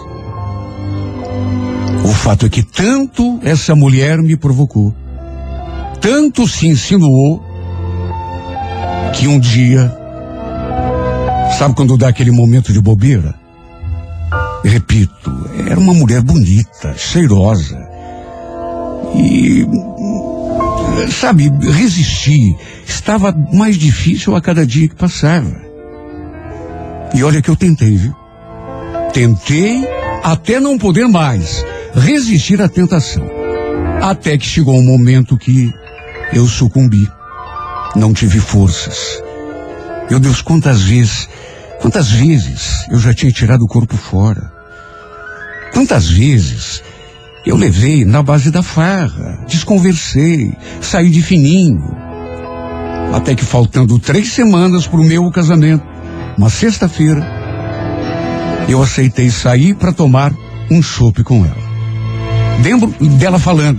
O fato é que tanto essa mulher me provocou, tanto se insinuou, que um dia, sabe quando dá aquele momento de bobeira? Repito, era uma mulher bonita, cheirosa. E, sabe, resistir estava mais difícil a cada dia que passava. E olha que eu tentei, viu? Tentei até não poder mais resistir à tentação. Até que chegou um momento que eu sucumbi. Não tive forças. Meu Deus, quantas vezes, quantas vezes eu já tinha tirado o corpo fora. Quantas vezes eu levei na base da farra, desconversei, saí de fininho. Até que faltando três semanas para o meu casamento, uma sexta-feira, eu aceitei sair para tomar um chopp com ela. Lembro dela falando: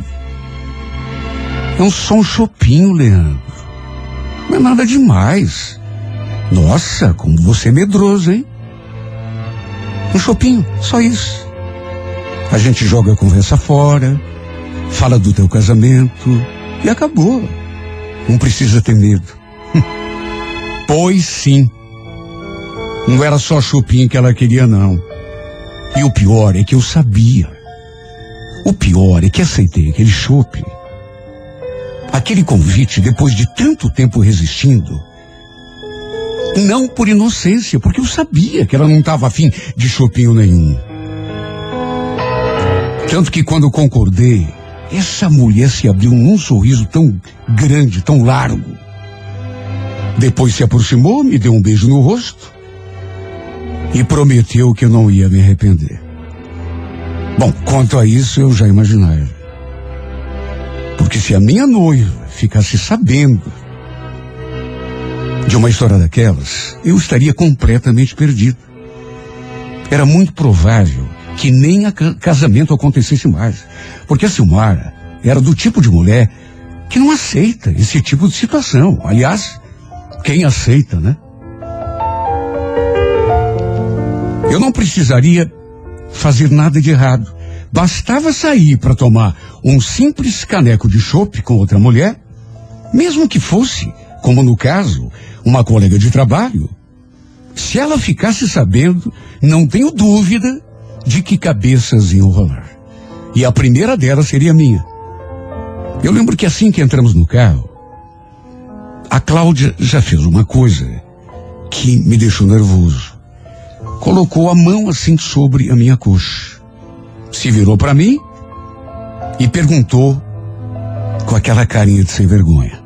é só um chopinho, Leandro. Não é nada demais. Nossa, como você é medroso, hein? Um chopinho, só isso. A gente joga a conversa fora, fala do teu casamento e acabou. Não precisa ter medo. Pois sim. Não era só chopinho que ela queria, não. E o pior é que eu sabia. O pior é que aceitei aquele chopp. Aquele convite, depois de tanto tempo resistindo. Não por inocência, porque eu sabia que ela não estava afim de chopinho nenhum. Tanto que quando concordei, essa mulher se abriu num sorriso tão grande, tão largo. Depois se aproximou, me deu um beijo no rosto e prometeu que eu não ia me arrepender. Bom, quanto a isso eu já imaginava. Porque se a minha noiva ficasse sabendo de uma história daquelas, eu estaria completamente perdido. Era muito provável que nem a casamento acontecesse mais. Porque a Silmara era do tipo de mulher que não aceita esse tipo de situação. Aliás, quem aceita, né? Eu não precisaria fazer nada de errado. Bastava sair para tomar um simples caneco de chopp com outra mulher, mesmo que fosse, como no caso, uma colega de trabalho. Se ela ficasse sabendo, não tenho dúvida de que cabeças iam rolar. E a primeira delas seria minha. Eu lembro que assim que entramos no carro, a Cláudia já fez uma coisa que me deixou nervoso. Colocou a mão assim sobre a minha coxa. Se virou para mim e perguntou com aquela carinha de sem vergonha: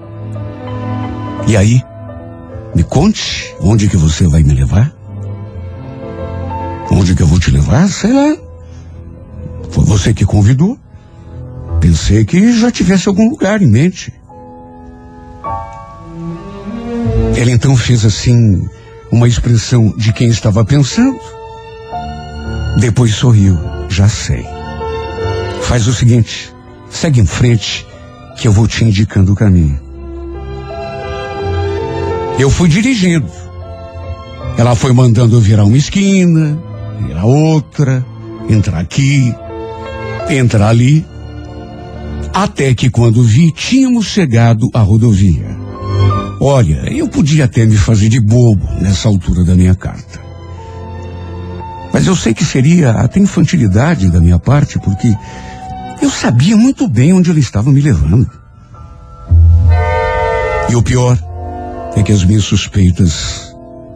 e aí, me conte onde que você vai me levar? Onde que eu vou te levar? Sei lá. Foi você que convidou. Pensei que já tivesse algum lugar em mente. Ela então fez assim uma expressão de quem estava pensando. Depois sorriu. Já sei. Faz o seguinte, segue em frente que eu vou te indicando o caminho. Eu fui dirigindo. Ela foi mandando eu virar uma esquina, virar outra, entrar aqui, entrar ali. Até que quando vi, tínhamos chegado à rodovia. Olha, eu podia até me fazer de bobo nessa altura da minha carta. Mas eu sei que seria até infantilidade da minha parte, porque eu sabia muito bem onde ele estava me levando. E o pior é que as minhas suspeitas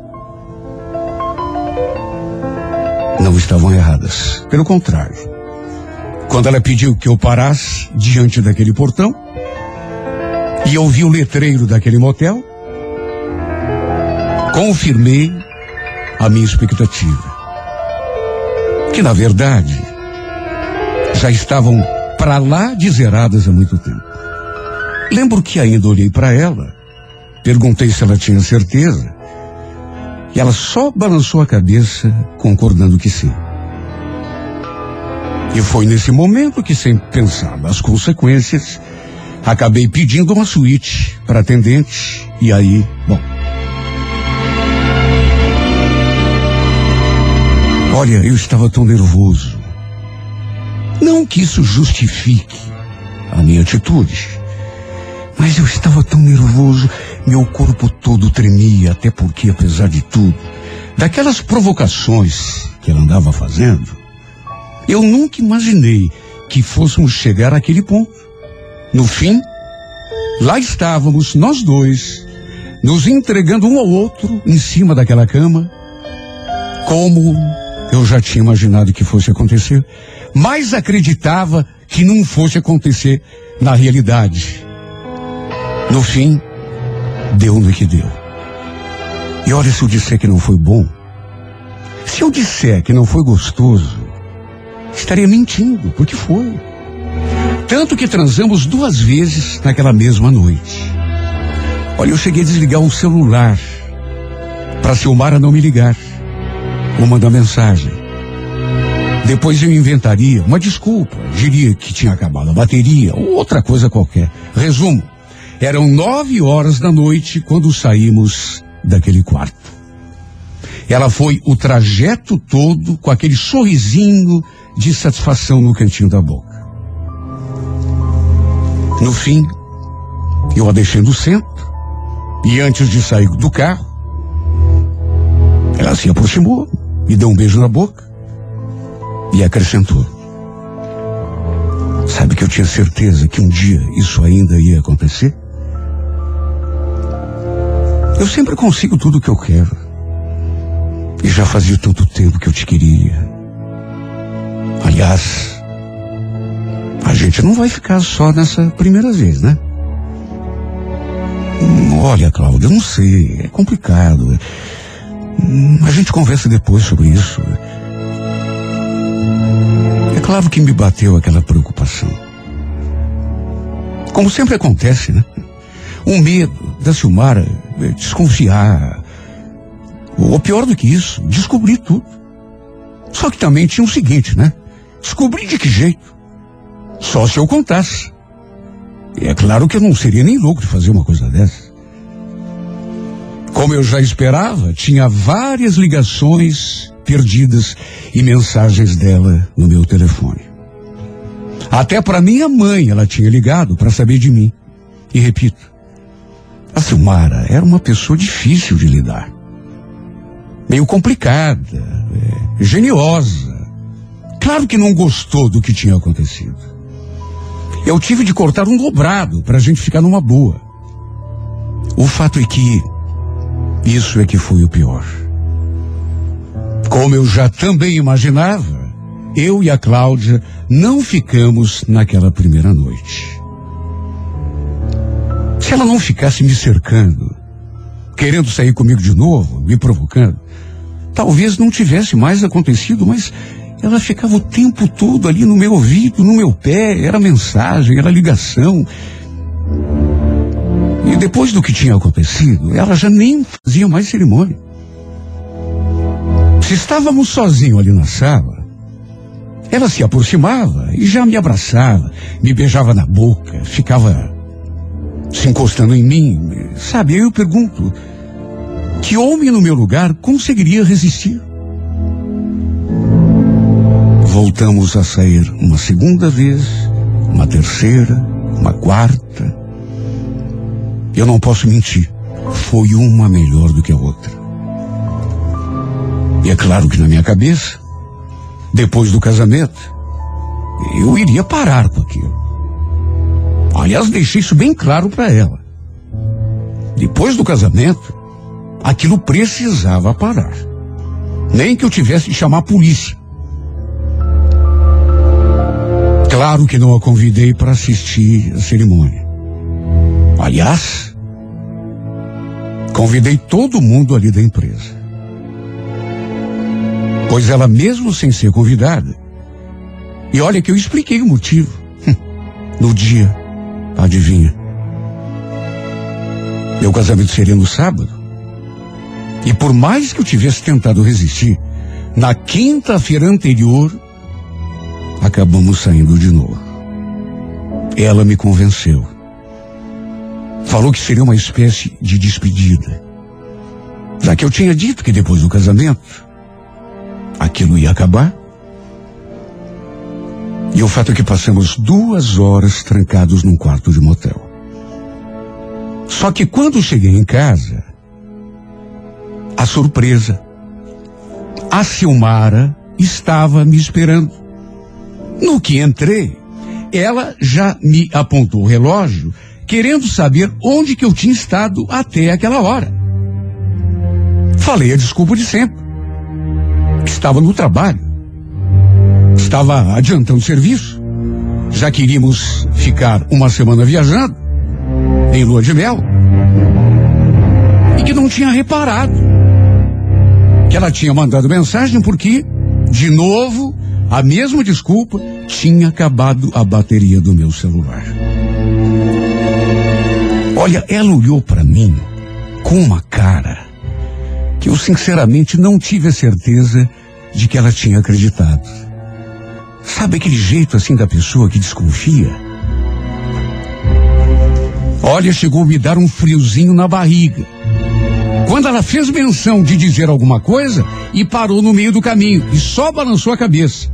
não estavam erradas. Pelo contrário, quando ela pediu que eu parasse diante daquele portão e eu vi o letreiro daquele motel, confirmei a minha expectativa. Que, na verdade, já estavam para lá de zeradas há muito tempo. Lembro que ainda olhei para ela, perguntei se ela tinha certeza, e ela só balançou a cabeça, concordando que sim. E foi nesse momento que, sem pensar nas consequências, acabei pedindo uma suíte para atendente, e aí, bom... Olha, eu estava tão nervoso. Não que isso justifique a minha atitude, mas eu estava tão nervoso, meu corpo todo tremia, até porque, apesar de tudo, daquelas provocações que ela andava fazendo, eu nunca imaginei que fôssemos chegar àquele ponto. No fim, lá estávamos nós dois, nos entregando um ao outro em cima daquela cama, como eu já tinha imaginado que fosse acontecer, mas acreditava que não fosse acontecer na realidade. No fim, deu no que deu. E olha, se eu disser que não foi bom, se eu disser que não foi gostoso, estaria mentindo, porque foi. Tanto que transamos duas vezes naquela mesma noite. Olha, eu cheguei a desligar o celular para Silmara não me ligar ou mandar mensagem. Depois eu inventaria uma desculpa, diria que tinha acabado a bateria ou outra coisa qualquer. Resumo, eram nove horas da noite quando saímos daquele quarto. Ela foi o trajeto todo com aquele sorrisinho de satisfação no cantinho da boca. No fim, eu a deixei no centro e antes de sair do carro, ela se aproximou, me deu um beijo na boca e acrescentou: sabe que eu tinha certeza que um dia isso ainda ia acontecer? Eu sempre consigo tudo o que eu quero. E já fazia tanto tempo que eu te queria. Aliás, a gente não vai ficar só nessa primeira vez, né? Hum, olha, Cláudia, eu não sei, é complicado. Hum, a gente conversa depois sobre isso. É claro que me bateu aquela preocupação. Como sempre acontece, né? Um medo da Silmara desconfiar. Ou pior do que isso, descobrir tudo. Só que também tinha o seguinte, né? Descobrir de que jeito? Só se eu contasse. E é claro que eu não seria nem louco de fazer uma coisa dessa. Como eu já esperava, tinha várias ligações perdidas e mensagens dela no meu telefone. Até para minha mãe ela tinha ligado para saber de mim. E repito, a Silmara era uma pessoa difícil de lidar. Meio complicada, é, geniosa. Claro que não gostou do que tinha acontecido. Eu tive de cortar um dobrado para a gente ficar numa boa. O fato é que isso é que foi o pior. Como eu já também imaginava, eu e a Cláudia não ficamos naquela primeira noite. Se ela não ficasse me cercando, querendo sair comigo de novo, me provocando, talvez não tivesse mais acontecido, mas ela ficava o tempo todo ali no meu ouvido, no meu pé, era mensagem, era ligação. E depois do que tinha acontecido, ela já nem fazia mais cerimônia. Se estávamos sozinhos ali na sala, ela se aproximava e já me abraçava, me beijava na boca, ficava se encostando em mim. Sabe, aí eu pergunto, que homem no meu lugar conseguiria resistir? Voltamos a sair uma segunda vez, uma terceira, uma quarta. Eu não posso mentir, foi uma melhor do que a outra. E é claro que na minha cabeça, depois do casamento, eu iria parar com aquilo. Aliás, deixei isso bem claro para ela. Depois do casamento, aquilo precisava parar. Nem que eu tivesse de chamar a polícia. Claro que não a convidei para assistir a cerimônia. Aliás, convidei todo mundo ali da empresa. Pois ela mesmo sem ser convidada, e olha que eu expliquei o motivo. No dia, adivinha? Meu casamento seria no sábado. E por mais que eu tivesse tentado resistir, na quinta-feira anterior, acabamos saindo de novo. Ela me convenceu. Falou que seria uma espécie de despedida. Já que eu tinha dito que depois do casamento, aquilo ia acabar. E o fato é que passamos duas horas trancados num quarto de motel. Só que quando cheguei em casa, a surpresa, a Silmara estava me esperando. No que entrei, ela já me apontou o relógio, querendo saber onde que eu tinha estado até aquela hora. Falei a desculpa de sempre. Estava no trabalho. Estava adiantando o serviço. Já queríamos ficar uma semana viajando, em lua de mel. E que não tinha reparado que ela tinha mandado mensagem porque, de novo, a mesma desculpa, tinha acabado a bateria do meu celular. Olha, ela olhou para mim com uma cara que eu sinceramente não tive a certeza de que ela tinha acreditado. Sabe aquele jeito assim da pessoa que desconfia? Olha, chegou a me dar um friozinho na barriga quando ela fez menção de dizer alguma coisa e parou no meio do caminho e só balançou a cabeça.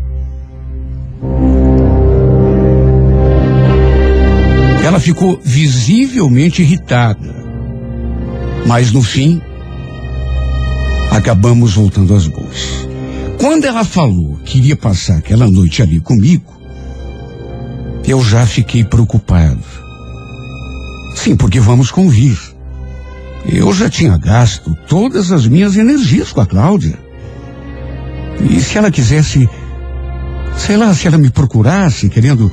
Ela ficou visivelmente irritada, mas no fim acabamos voltando às boas. Quando ela falou que iria passar aquela noite ali comigo, eu já fiquei preocupado. Sim, porque vamos convir. Eu já tinha gasto todas as minhas energias com a Cláudia. E se ela quisesse, sei lá, se ela me procurasse querendo...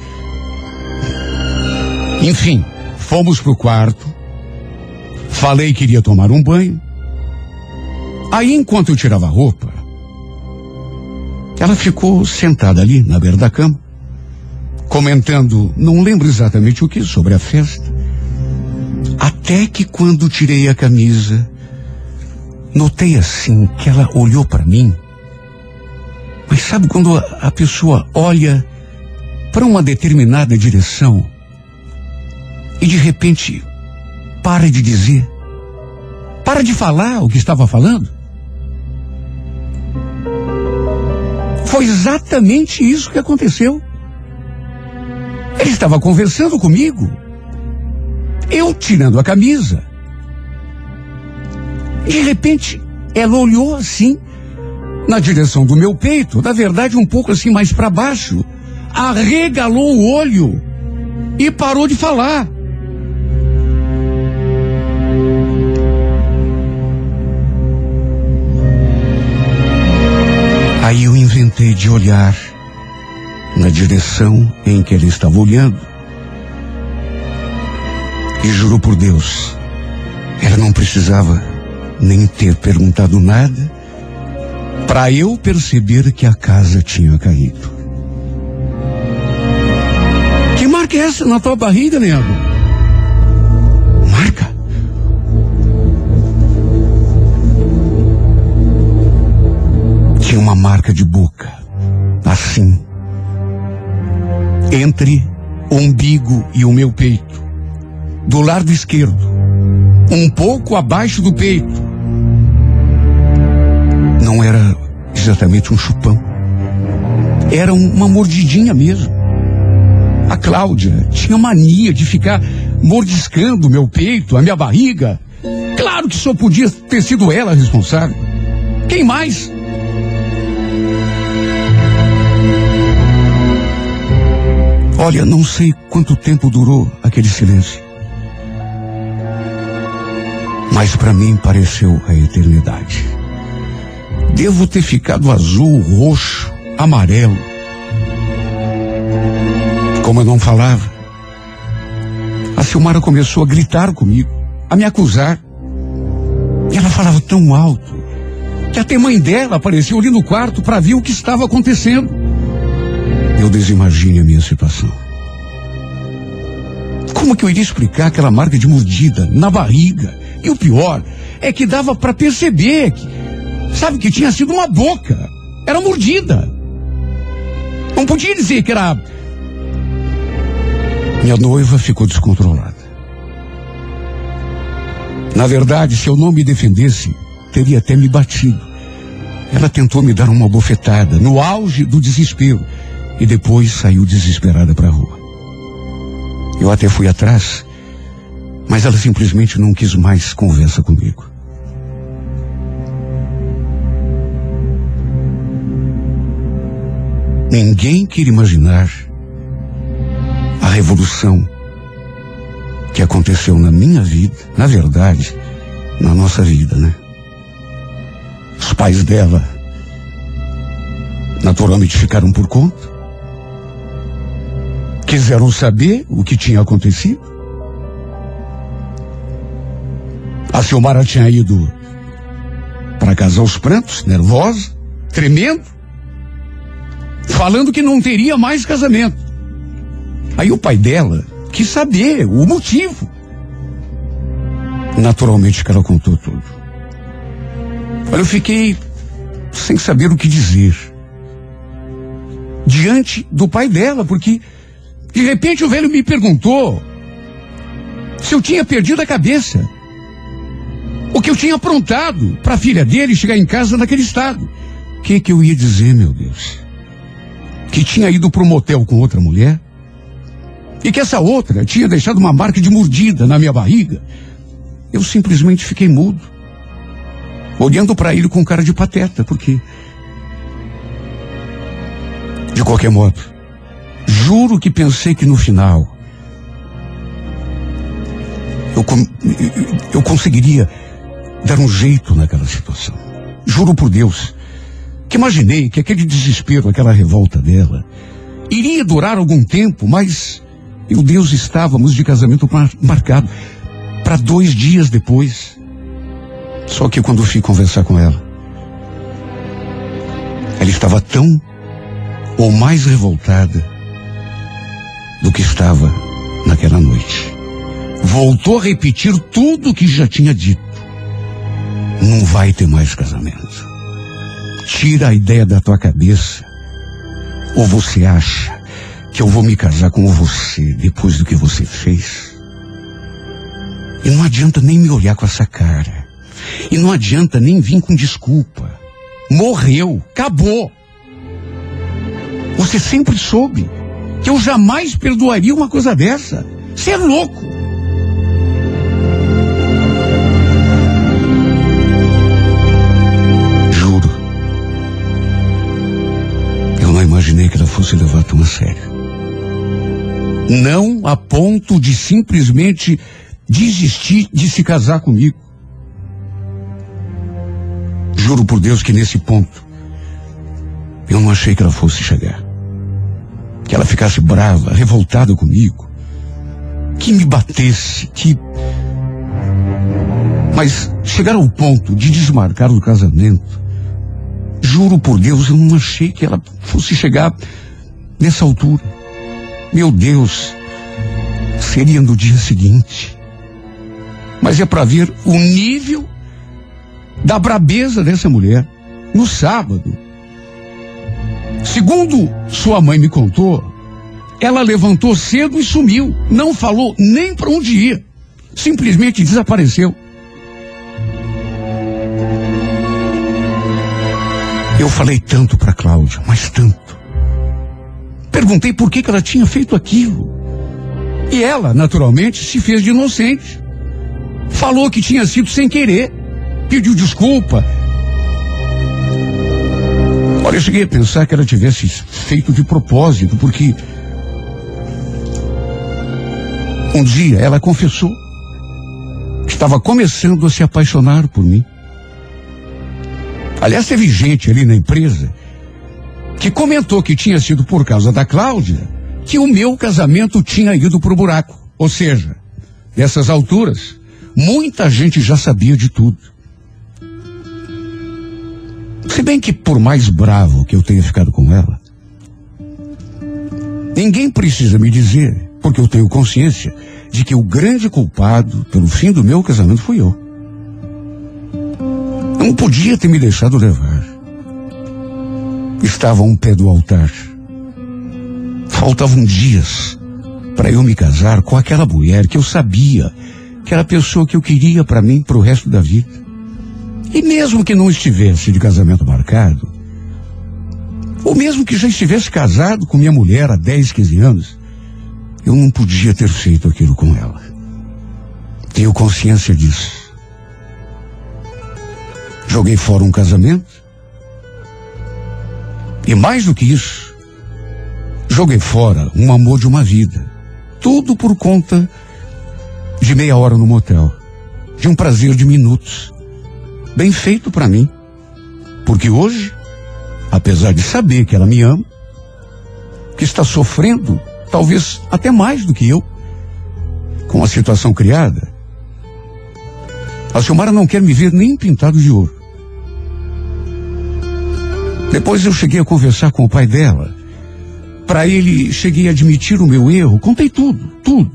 Enfim, fomos pro quarto. Falei que iria tomar um banho. Aí, enquanto eu tirava a roupa, ela ficou sentada ali na beira da cama, comentando, não lembro exatamente o que, sobre a festa. Até que quando tirei a camisa, notei assim que ela olhou para mim. Mas sabe quando a, a pessoa olha para uma determinada direção e de repente para de dizer, para de falar o que estava falando? Foi exatamente isso que aconteceu. Ele estava conversando comigo, eu tirando a camisa. De repente, ela olhou assim, na direção do meu peito, na verdade um pouco assim mais para baixo, arregalou o olho e parou de falar. Aí eu inventei de olhar na direção em que ele estava olhando. E juro por Deus, ela não precisava nem ter perguntado nada para eu perceber que a casa tinha caído. Que marca é essa na tua barriga, Leandro? Marca? Tinha uma marca de boca, assim, entre o umbigo e o meu peito, do lado esquerdo, um pouco abaixo do peito. Não era exatamente um chupão, era uma mordidinha mesmo. A Cláudia tinha mania de ficar mordiscando o meu peito, a minha barriga. Claro que só podia ter sido ela a responsável. Quem mais? Olha, não sei quanto tempo durou aquele silêncio, mas para mim pareceu a eternidade. Devo ter ficado azul, roxo, amarelo. Como eu não falava, a Silmara começou a gritar comigo, a me acusar. E ela falava tão alto que até a mãe dela apareceu ali no quarto para ver o que estava acontecendo. Eu desimagine a minha situação. Como que eu iria explicar aquela marca de mordida na barriga? E o pior é que dava para perceber que, sabe, que tinha sido uma boca. Era mordida. Não podia dizer que era... Minha noiva ficou descontrolada. Na verdade, se eu não me defendesse, teria até me batido. Ela tentou me dar uma bofetada no auge do desespero e depois saiu desesperada para a rua. Eu até fui atrás, mas ela simplesmente não quis mais conversa comigo. Ninguém quer imaginar a revolução que aconteceu na minha vida, na verdade, na nossa vida, né? Os pais dela naturalmente ficaram por conta. Quiseram saber o que tinha acontecido. A Silmara tinha ido para casa aos prantos, nervosa, tremendo, falando que não teria mais casamento. Aí o pai dela quis saber o motivo. Naturalmente que ela contou tudo. Olha, eu fiquei sem saber o que dizer diante do pai dela, porque de repente o velho me perguntou se eu tinha perdido a cabeça, o que eu tinha aprontado para a filha dele chegar em casa naquele estado. O que que eu ia dizer, meu Deus? Que tinha ido para um motel com outra mulher e que essa outra tinha deixado uma marca de mordida na minha barriga. Eu simplesmente fiquei mudo, olhando para ele com cara de pateta, porque, de qualquer modo, juro que pensei que no final eu, eu conseguiria dar um jeito naquela situação. Juro por Deus que imaginei que aquele desespero, aquela revolta dela iria durar algum tempo, mas eu e Deus estávamos de casamento mar, marcado para dois dias depois. Só que quando fui conversar com ela, ela estava tão ou mais revoltada do que estava naquela noite. Voltou a repetir tudo o que já tinha dito. Não vai ter mais casamento. Tira a ideia da tua cabeça. Ou você acha que eu vou me casar com você depois do que você fez? E não adianta nem me olhar com essa cara. E não adianta nem vir com desculpa. Morreu, acabou. Você sempre soube que eu jamais perdoaria uma coisa dessa. Você é louco. Juro, eu não imaginei que ela fosse levar tão a sério. Não a ponto de simplesmente desistir de se casar comigo. Juro por Deus que nesse ponto eu não achei que ela fosse chegar. Que ela ficasse brava, revoltada comigo, que me batesse, que... Mas chegar ao ponto de desmarcar o casamento, juro por Deus, eu não achei que ela fosse chegar nessa altura. Meu Deus, seria no dia seguinte. Mas é para ver o nível da brabeza dessa mulher. No sábado, segundo sua mãe me contou, ela levantou cedo e sumiu. Não falou nem para onde ia. Simplesmente desapareceu. Eu falei tanto para Cláudia, mas tanto. Perguntei por que que ela tinha feito aquilo. E ela, naturalmente, se fez de inocente. Falou que tinha sido sem querer. Pediu desculpa. Olha, eu cheguei a pensar que ela tivesse feito de propósito, porque um dia ela confessou que estava começando a se apaixonar por mim. Aliás, teve gente ali na empresa que comentou que tinha sido por causa da Cláudia que o meu casamento tinha ido pro buraco. Ou seja, nessas alturas, muita gente já sabia de tudo. Se bem que por mais bravo que eu tenha ficado com ela, ninguém precisa me dizer, porque eu tenho consciência de que o grande culpado pelo fim do meu casamento fui eu. Não podia ter me deixado levar. Estava a um pé do altar. Faltavam dias para eu me casar com aquela mulher que eu sabia que era a pessoa que eu queria para mim pro resto da vida. E mesmo que não estivesse de casamento marcado, ou mesmo que já estivesse casado com minha mulher há dez, quinze anos, eu não podia ter feito aquilo com ela. Tenho consciência disso. Joguei fora um casamento. E mais do que isso, joguei fora um amor de uma vida. Tudo por conta de meia hora no motel. De um prazer de minutos. Bem feito pra mim. Porque hoje, apesar de saber que ela me ama, que está sofrendo, talvez até mais do que eu, com a situação criada, a Silmara não quer me ver nem pintado de ouro. Depois eu cheguei a conversar com o pai dela. Para ele, cheguei a admitir o meu erro. Contei tudo, tudo.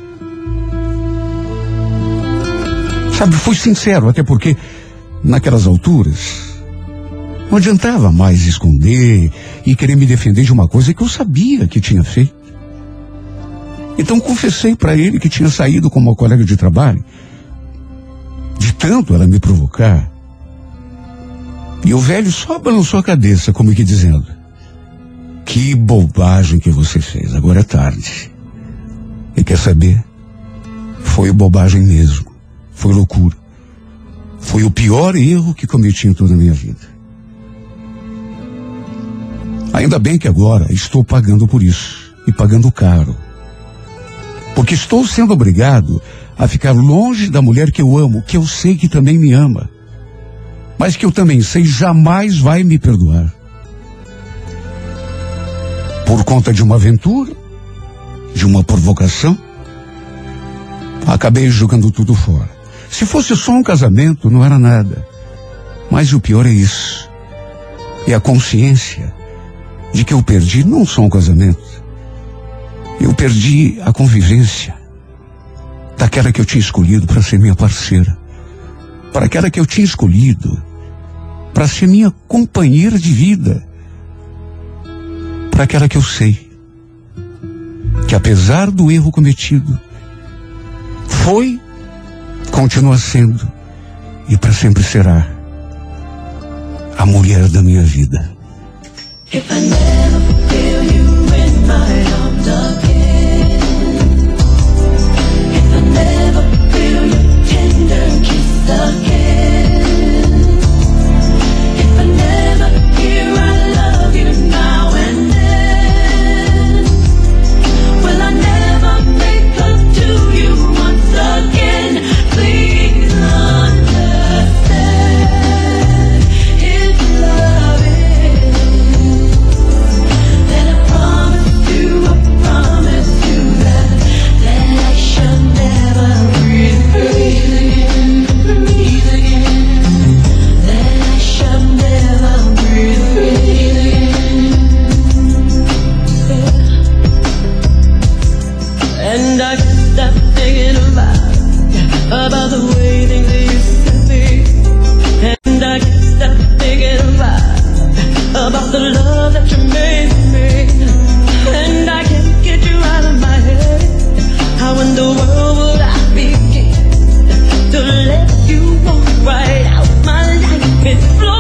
Sabe, fui sincero, até porque naquelas alturas não adiantava mais esconder e querer me defender de uma coisa que eu sabia que tinha feito. Então confessei para ele que tinha saído com uma colega de trabalho, de tanto ela me provocar. E o velho só balançou a cabeça, como que dizendo: que bobagem que você fez, agora é tarde. E quer saber? Foi bobagem mesmo, foi loucura. Foi o pior erro que cometi em toda a minha vida. Ainda bem que agora estou pagando por isso, e pagando caro. Porque estou sendo obrigado a ficar longe da mulher que eu amo, que eu sei que também me ama, mas que eu também sei jamais vai me perdoar. Por conta de uma aventura, de uma provocação, acabei jogando tudo fora. Se fosse só um casamento, não era nada. Mas o pior é isso. É a consciência de que eu perdi não só um casamento. Eu perdi a convivência daquela que eu tinha escolhido para ser minha parceira. Para aquela que eu tinha escolhido para ser minha companheira de vida. Para aquela que eu sei que, apesar do erro cometido, foi, continua sendo e para sempre será a mulher da minha vida. If I never feel you in my arms again, if I never feel your tender kiss again, if I never hear I love you now and then, will I never make love to you once again? Please understand, if love is, then I promise you, I promise you that, that I shall never breathe, breathe again, breathe again, that I shall never breathe, breathe again. And I can't stop thinking about, about the way things used to be. And I can't stop thinking about, about the love that you made for me. And I can't get you out of my head. How in the world would I begin to let you walk right out my life and flow?